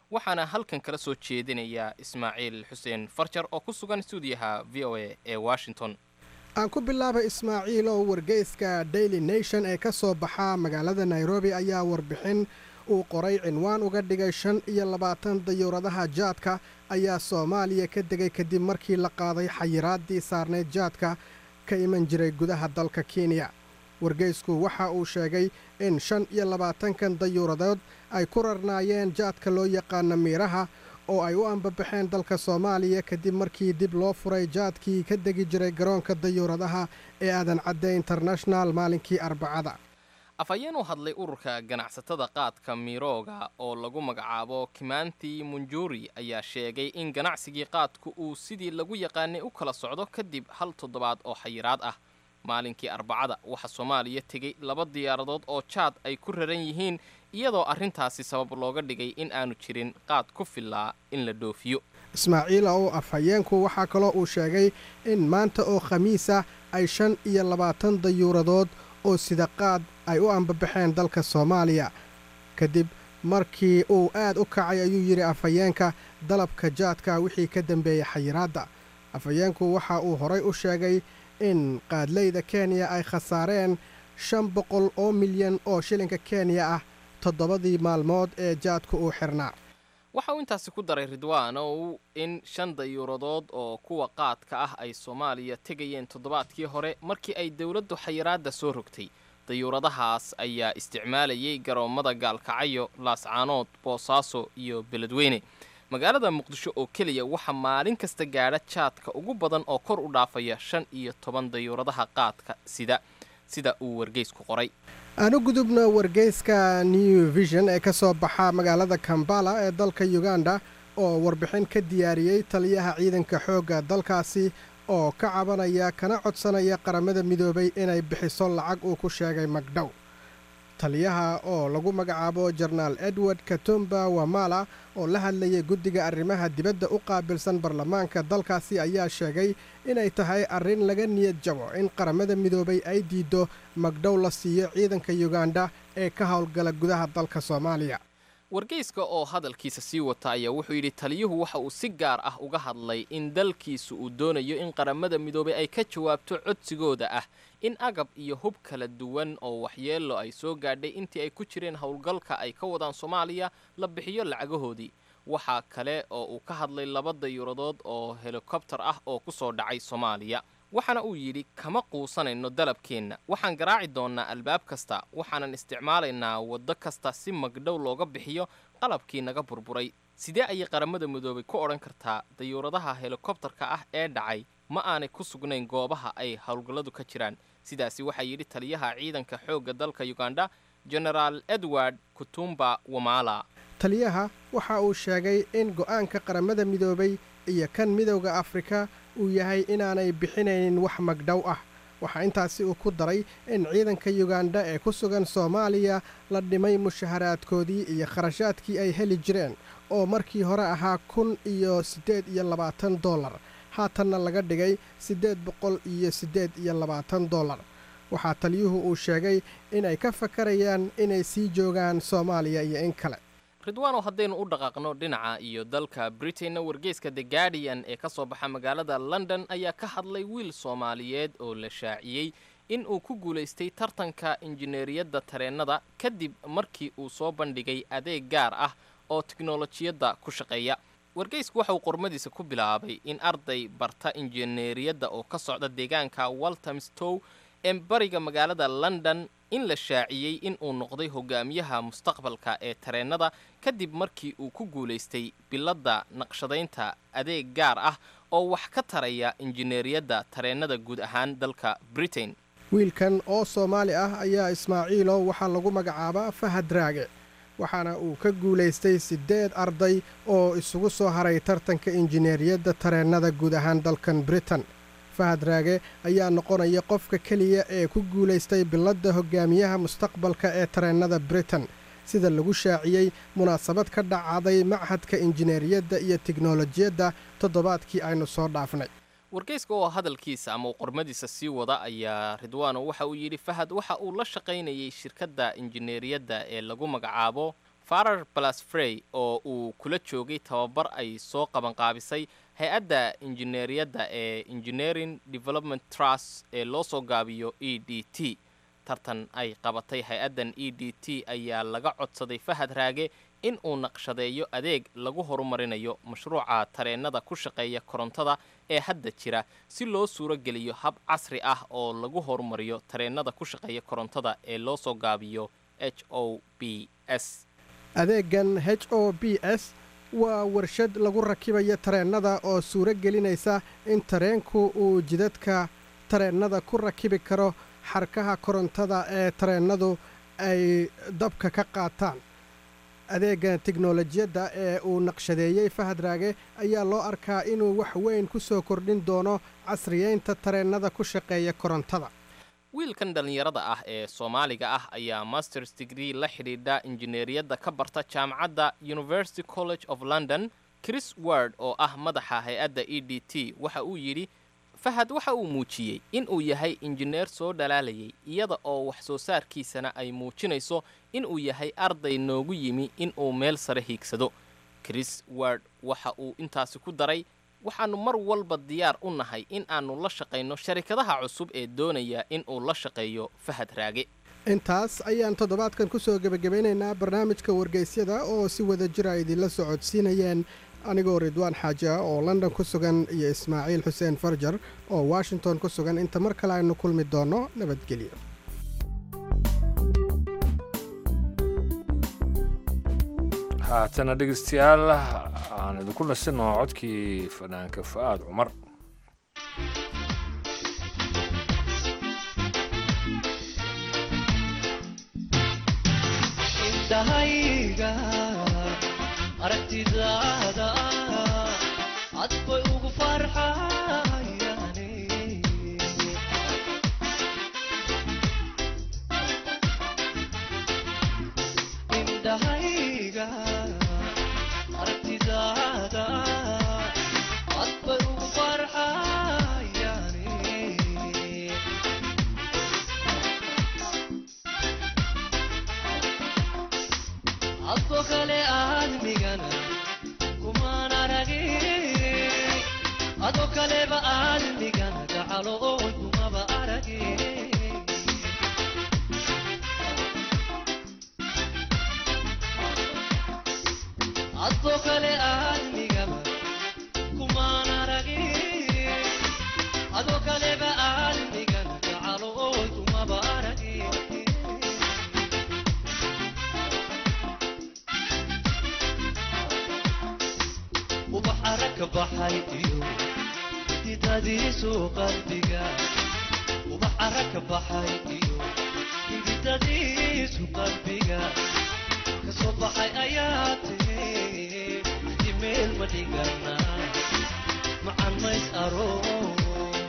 waxaana halkan kala soo jeedinaya ismaaciil xuseen farjar oo ku sugan stuudiyaha v o a ee washington. aan ku bilaabay ismaaciil oo wargeyska daily nation ee ka soo baxa magaalada nairobi ayaa warbixin uu qoray cinwaan uga dhigay shan iyo labaatan dayuuradaha jaadka ayaa soomaaliya ka degay kadib markii la qaaday xayiraaddii saarneyd jaadka ka iman jiray gudaha dalka kenya. wargeysku waxa uu sheegay in shan iyo labaatankan dayuuradood ay ku rarnaayeen jaadka loo yaqaano miiraha oo ay u ambabaxeen dalka soomaaliya kadib markii dib loo furay jaadkii ka degi jiray garoonka dayuuradaha ee aadan cadde international maalinkii arbacada. afhayeen u hadlay ururka ganacsatada qaadka mirooga oo lagu magacaabo kimanti munjuri ayaa sheegay in ganacsigii qaadku uu sidii lagu yaqaanay u kala socdo kadib hal toddobaad oo xayiraad ah. maalinkii arbacada waxaa soomaaliya tegey laba diyaaradood oo jaad ay ku raran yihiin iyadoo arrintaasi sabab looga dhigay in aanu jirin qaad ku filaa in la dhoofiyo. ismaaciil oo afhayeenku waxaa kaloo uu sheegay in maanta oo khamiisa ay shan iyo labaatan dayuuradood oo sida qaad ay u ambabaxeen dalka soomaaliya kadib markii uu aad u kacay ayuu yidhi afhayeenka dalabka jaadka wixii ka dambeeyey xayiraadda. afhayeenku waxa uu horay u sheegay in qaadleyda kenya ay khasaareen shan boqol oo milyan oo shilinka kenya ah toddobadii maalmood ee jaadku uu xirnaa. waxa uu intaasi ku daray ridwaanow in shan dayuuradood oo kuwa qaadka ah ay soomaaliya tegayeen toddobaadkii hore markii ay dowladdu xayiraadda soo rogtay. dayuuradahaas ayaa isticmaalayay garoommada gaalkacyo, laascaanood, boosaaso iyo beledweyne. magaalada muqdisho oo keliya waxaa maalin kasta gaadha jaadka ugu badan oo kor u dhaafaya shan iyo toban dayuuradaha qaadka sida sida uu wargeysku qoray. aanu gudubna wargeyska new vision ee ka soo baxa magaalada kambala ee dalka uganda oo warbixin ka diyaariyey taliyaha ciidanka xoogga dalkaasi oo ka cabanaya kana codsanaya qaramada midoobay inay bixiso lacag uu ku sheegay magdhow. taliyaha oo lagu magacaabo jenaraal edward katumba wamala oo la hadlayay guddiga arrimaha dibadda u qaabilsan baarlamaanka dalkaasi ayaa sheegay inay tahay arrin laga niyad jabo in qaramada midoobay ay diiddo magdhow la siiyo ciidanka yuganda ee ka howlgala gudaha dalka soomaaliya. wargeyska oo hadalkiisa sii wata ayaa wuxuu yidhi taliyuhu waxa uu si gaar ah uga hadlay in dalkiisu uu doonayo in qaramada midoobay ay ka jawaabto codsigooda ah in agab iyo hub kala duwan oo waxyeello ay soo gaadhay intii ay ku jireen howlgalka ay ka wadaan soomaaliya la bixiyo lacagahoodii. waxaa kale oo uu ka hadlay laba dayuuradood oo helikobtar ah oo ku soo dhacay soomaaliya. waxaana uu yidhi kama quusanayno dalabkeenna, waxaan garaaci doonnaa albaab kasta, waxaanan isticmaalaynaa waddo kasta si magdhow looga bixiyo qalabkii naga burburay. sidee ayay qaramada midoobay ku odhan kartaa dayuuradaha helikobtarka ah ee dhacay ma aanay ku sugnayn goobaha ay howlgalladu ka jiraan? sidaasi waxaa yidhi taliyaha ciidanka xoogga dalka uganda jenaraal edward kutumba wamala. taliyaha waxa uu sheegay in go'aanka qaramada midoobay iyo kan midowda afrika uu yahay inaanay bixinaynin wax magdhow ah. waxaa intaasi uu ku daray in ciidanka yuganda ee ku sugan soomaaliya la dhimay mushaharaadkoodii iyo kharashaadkii ay heli jireen oo markii hore ahaa kun iyo siddeed iyo labaatan dollar haatanna laga dhigay siddeed boqol iyo siddeed iyo labaatan dollar. waxaa taliyuhu uu sheegay inay ka fakarayaan inay sii joogaan soomaaliya iyo in kale. ridwaanow haddaynu u dhaqaaqno dhinaca iyo dalka britainna wargeyska the guardian ee ka soo baxa magaalada london ayaa ka hadlay wiil soomaaliyeed oo la shaaciyey in uu ku guulaystay tartanka injineeriyadda tareennada kadib markii uu soo bandhigay adeeg gaar ah oo tiknolojiyadda ku shaqeeya. wargeysku waxa uu qormadiisa ku bilaabay in arday barta injineeriyadda oo ka socda deegaanka walthamstow ee bariga magaalada london in la shaaciyey in uu noqday hogaamiyaha mustaqbalka ee tareennada kadib markii uu ku guulaystay biladda naqshadaynta adeeg gaar ah oo wax ka taraya injineeriyadda tareennada guud ahaan dalka britain. wiilkan oo soomaali ah ayaa ismaaciilo waxaa lagu magacaabaa fahad raage waxaana uu ka guulaystay siddeed arday oo isugu soo haray tartanka injineeriyadda tareennada guud ahaan dalkan britain. fahad raage ayaa noqonaya qofka keliya ee ku guulaystay biladda hogaamiyaha mustaqbalka ee tareennada britain sida lagu shaaciyey munaasabad ka dhacday machadka injineeriyadda iyo tiknolojiyadda toddobaadkii aynu soo dhaafnay. wargeyska oo hadalkiisa ama qormadiisa sii wada ayaa ridwaano waxa uu yidhi fahad waxa uu la shaqaynayay shirkadda injineeriyadda ee lagu magacaabo farar balasfrey oo uu kula joogay tababar ay soo qabanqaabisay hay-adda injineeriyadda ee engineering development trust ee loo soo gaabiyo e d t. tartan ay qabatay hay-addan e d t ayaa laga codsaday fahad raage in uu naqshadeeyo adeeg lagu horumarinayo mashruuca tareennada ku shaqeeya korontada ee hadda jira si loo suuro geliyo hab casri ah oo lagu horumariyo tareennada ku shaqeeya korontada ee loo soo gaabiyo h o b s. adeegan h o b s waa warshad lagu rakibayo tareennada oo suuro gelinaysa in tareenku uu jidadka tareennada ku rakibi karo xarkaha korontada ee tareennadu ay dabka ka qaataan. adeega tiknolojiyadda ee uu naqshadeeyey fahad raage ayaa loo arkaa inuu wax weyn ku soo kordhin doono casriyeynta tareennada ku shaqeeya korontada. wiilkan dhallinyarada ah ee soomaaliga ah ayaa masters degree la xidhiidha injineeriyadda ka barta jaamacadda University College of London. Chris Ward oo ah madaxa hay-adda e d t waxa uu yidhi fahad waxa uu muujiyey in uu yahay injineer soo dhalaalayay iyada oo wax soo saarkiisana ay muujinayso in uu yahay arday noogu yimi in uu meel sare hiigsado. Chris Ward waxa uu intaasi ku daray waxaannu mar walba diyaar u nahay in aannu la shaqayno sharikadaha cusub ee doonaya in uu la shaqeeyo fahad raage. intaas ayaan toddobaadkan ku soo gebagabeynaynaa barnaamijka wargeysyada oo si wada jira idinla socodsiinayeen anigoo ridwaan xaaji ah oo london ku sugan iyo ismaaciil xuseen farjar oo washington ku sugan. inta mar kale aynu kulmi doonno nabadgelyo. haatana dhegeystayaal aan idinku nasinoo codkii fanaanka Fu'aad Cumar. indahayga aragtidaada cad bay ugu farxayaane indahayga aragtidaada cad bay ugu farxayaane adoo kale aadmigana kumaan aragin adoo kaleba aadmigana gacalo oo kumaba aragin adoo kale aadmigaba kumaan aragin adoo kaleba aadmigana gacalo oo kumaba aragin وبحرك بحيتيو يداديسو قلبيغا وبحرك بحيتيو يداديسو قلبيغا كصبحي اياتي جميل مديغانا مع الناس اروس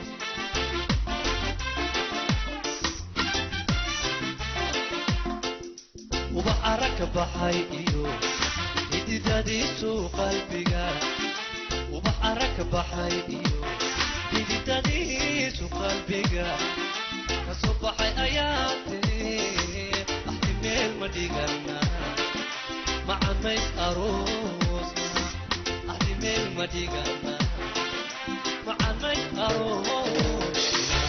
وبحرك بحيتيو يداديسو قلبيغا وبحرك بحيديو يداديسو قلبيغا كصبحي اياتي احتمال مديغانا مع الناس اروس احتمال مديغانا مع الناس اروس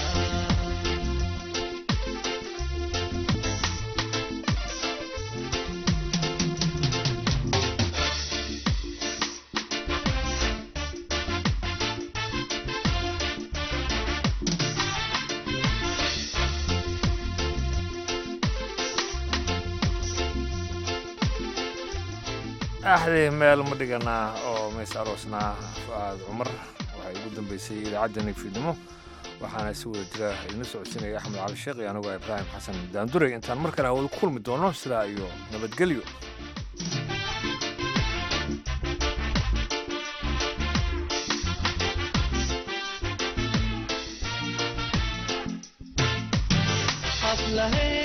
axdii meel ma dhiganaa oo meys aroosnaa Fu'aad Cumar waxay ugu dambeysay idaacadda nagfidnimo waxaana si wada jira idin socodsiinaya Axmed Cali Sheekh iyo anigu Ibraahim Xasan Daanduray intaan mar kale wada kulmi doono sidaa iyo nabadgelyo. حفلة